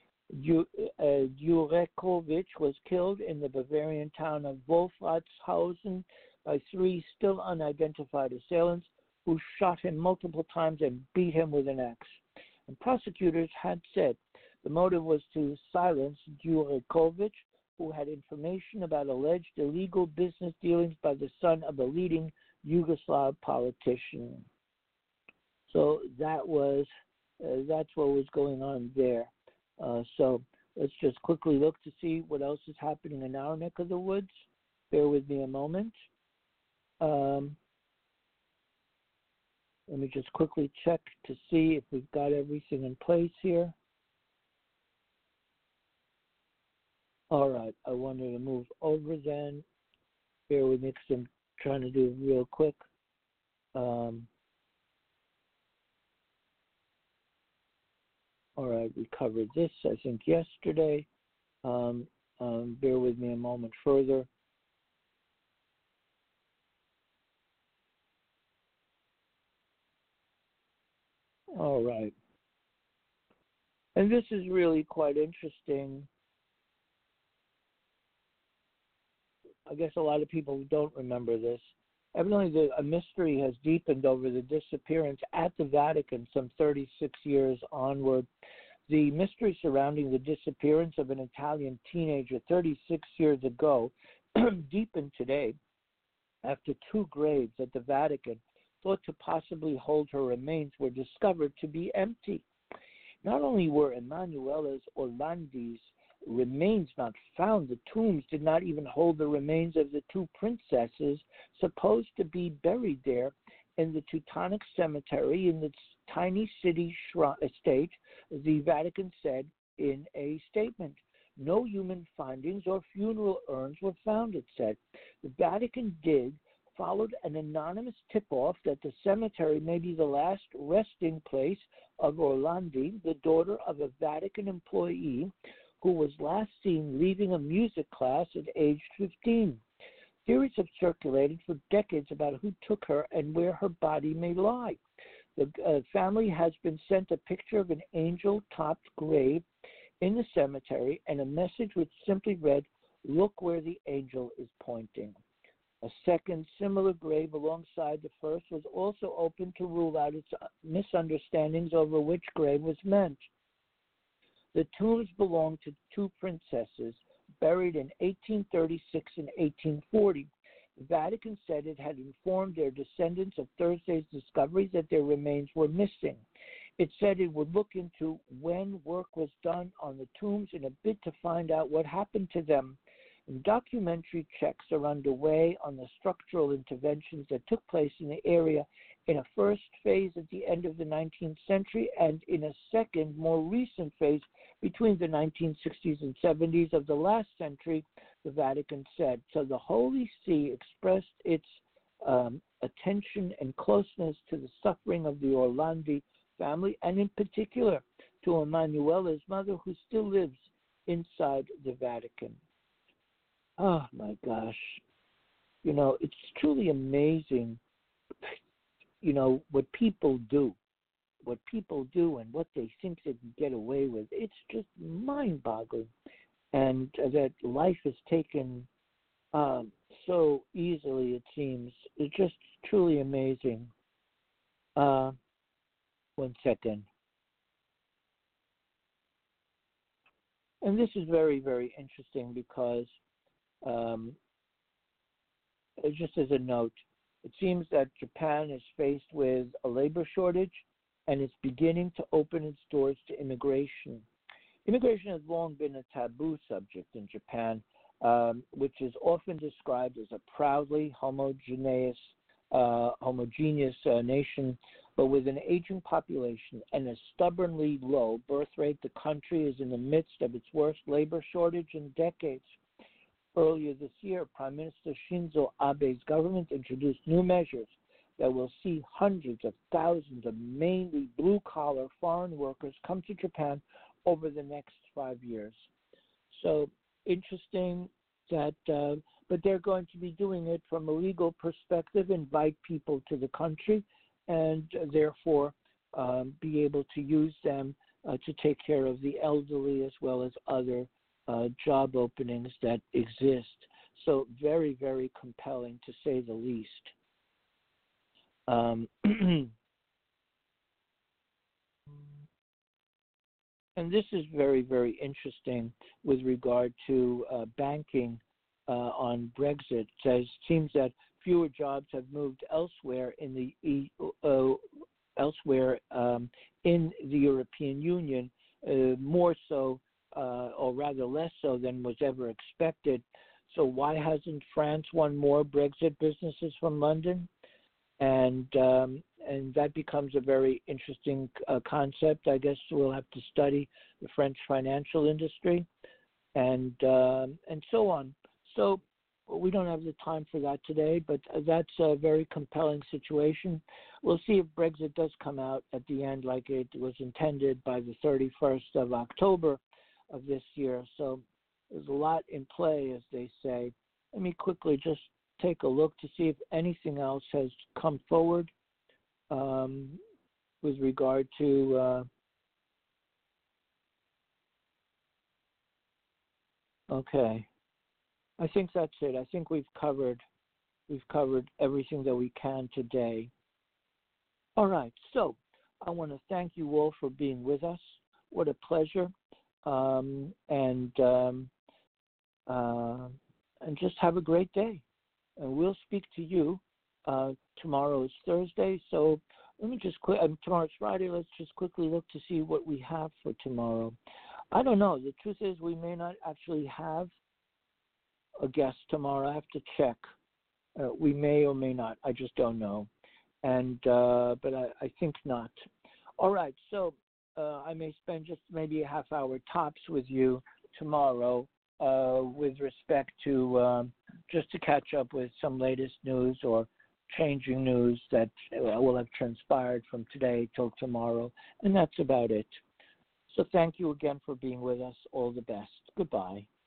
Jurekovic was killed in the Bavarian town of Wolfratshausen by three still unidentified assailants who shot him multiple times and beat him with an axe. And prosecutors had said the motive was to silence Jurekovic, who had information about alleged illegal business dealings by the son of a leading Yugoslav politician. So that's what was going on there. So let's just quickly look to see what else is happening in our neck of the woods. Bear with me a moment. Let me just quickly check to see if we've got everything in place here. All right, I wanted to move over then. Bear with me because I'm trying to do it real quick. All right, we covered this, I think, yesterday. Bear with me a moment further. All right. And this is really quite interesting. I guess a lot of people don't remember this. Evidently, a mystery has deepened over the disappearance at the Vatican some 36 years onward. The mystery surrounding the disappearance of an Italian teenager 36 years ago deepened today after two graves at the Vatican thought to possibly hold her remains were discovered to be empty. Not only were Emanuela's Orlandi's remains not found, the tombs did not even hold the remains of the two princesses supposed to be buried there in the Teutonic Cemetery in the tiny city estate, the Vatican said in a statement. No human findings or funeral urns were found, it said. The Vatican dig followed an anonymous tip-off that the cemetery may be the last resting place of Orlandi, the daughter of a Vatican employee who was last seen leaving a music class at age 15. Theories have circulated for decades about who took her and where her body may lie. The family has been sent a picture of an angel-topped grave in the cemetery and a message which simply read, "Look where the angel is pointing." A second similar grave alongside the first was also open to rule out its misunderstandings over which grave was meant. The tombs belonged to two princesses buried in 1836 and 1840. The Vatican said it had informed their descendants of Thursday's discovery that their remains were missing. It said it would look into when work was done on the tombs in a bid to find out what happened to them. And documentary checks are underway on the structural interventions that took place in the area in a first phase at the end of the 19th century and in a second, more recent phase between the 1960s and 70s of the last century, the Vatican said. So the Holy See expressed its attention and closeness to the suffering of the Orlandi family, and in particular to Emanuela's mother, who still lives inside the Vatican. Oh, my gosh. You know, it's truly amazing, you know, what people do and what they think they can get away with. It's just mind-boggling. And that life is taken so easily, it seems. It's just truly amazing. 1 second. And this is very, very interesting because just as a note, it seems that Japan is faced with a labor shortage and it's beginning to open its doors to immigration. Immigration has long been a taboo subject in Japan, which is often described as a proudly homogeneous nation, but with an aging population and a stubbornly low birth rate, the country is in the midst of its worst labor shortage in decades. Earlier this year, Prime Minister Shinzo Abe's government introduced new measures that will see hundreds of thousands of mainly blue-collar foreign workers come to Japan over the next 5 years. So interesting that, but they're going to be doing it from a legal perspective, invite people to the country, and therefore be able to use them to take care of the elderly as well as other job openings that exist. So very, very compelling to say the least. And this is very, very interesting with regard to banking on Brexit. It seems that fewer jobs have moved elsewhere in the European Union, more so, or rather less so than was ever expected. So why hasn't France won more Brexit businesses from London? And that becomes a very interesting concept. I guess we'll have to study the French financial industry, and so on. So we don't have the time for that today, but that's a very compelling situation. We'll see if Brexit does come out at the end like it was intended by the 31st of October of this year. So there's a lot in play, as they say. Let me quickly just take a look to see if anything else has come forward with regard to okay. I think that's it. I think we've covered everything that we can today. All right. So I want to thank you all for being with us. What a pleasure. And just have a great day. And we'll speak to you. Tomorrow is Thursday, so let me just tomorrow's Friday. Let's just quickly look to see what we have for tomorrow. I don't know. The truth is, we may not actually have a guest tomorrow. I have to check. We may or may not. I just don't know. And but I think not. All right. So I may spend just maybe a half hour tops with you tomorrow with respect to just to catch up with some latest news or changing news that will have transpired from today till tomorrow. And that's about it. So thank you again for being with us. All the best. Goodbye.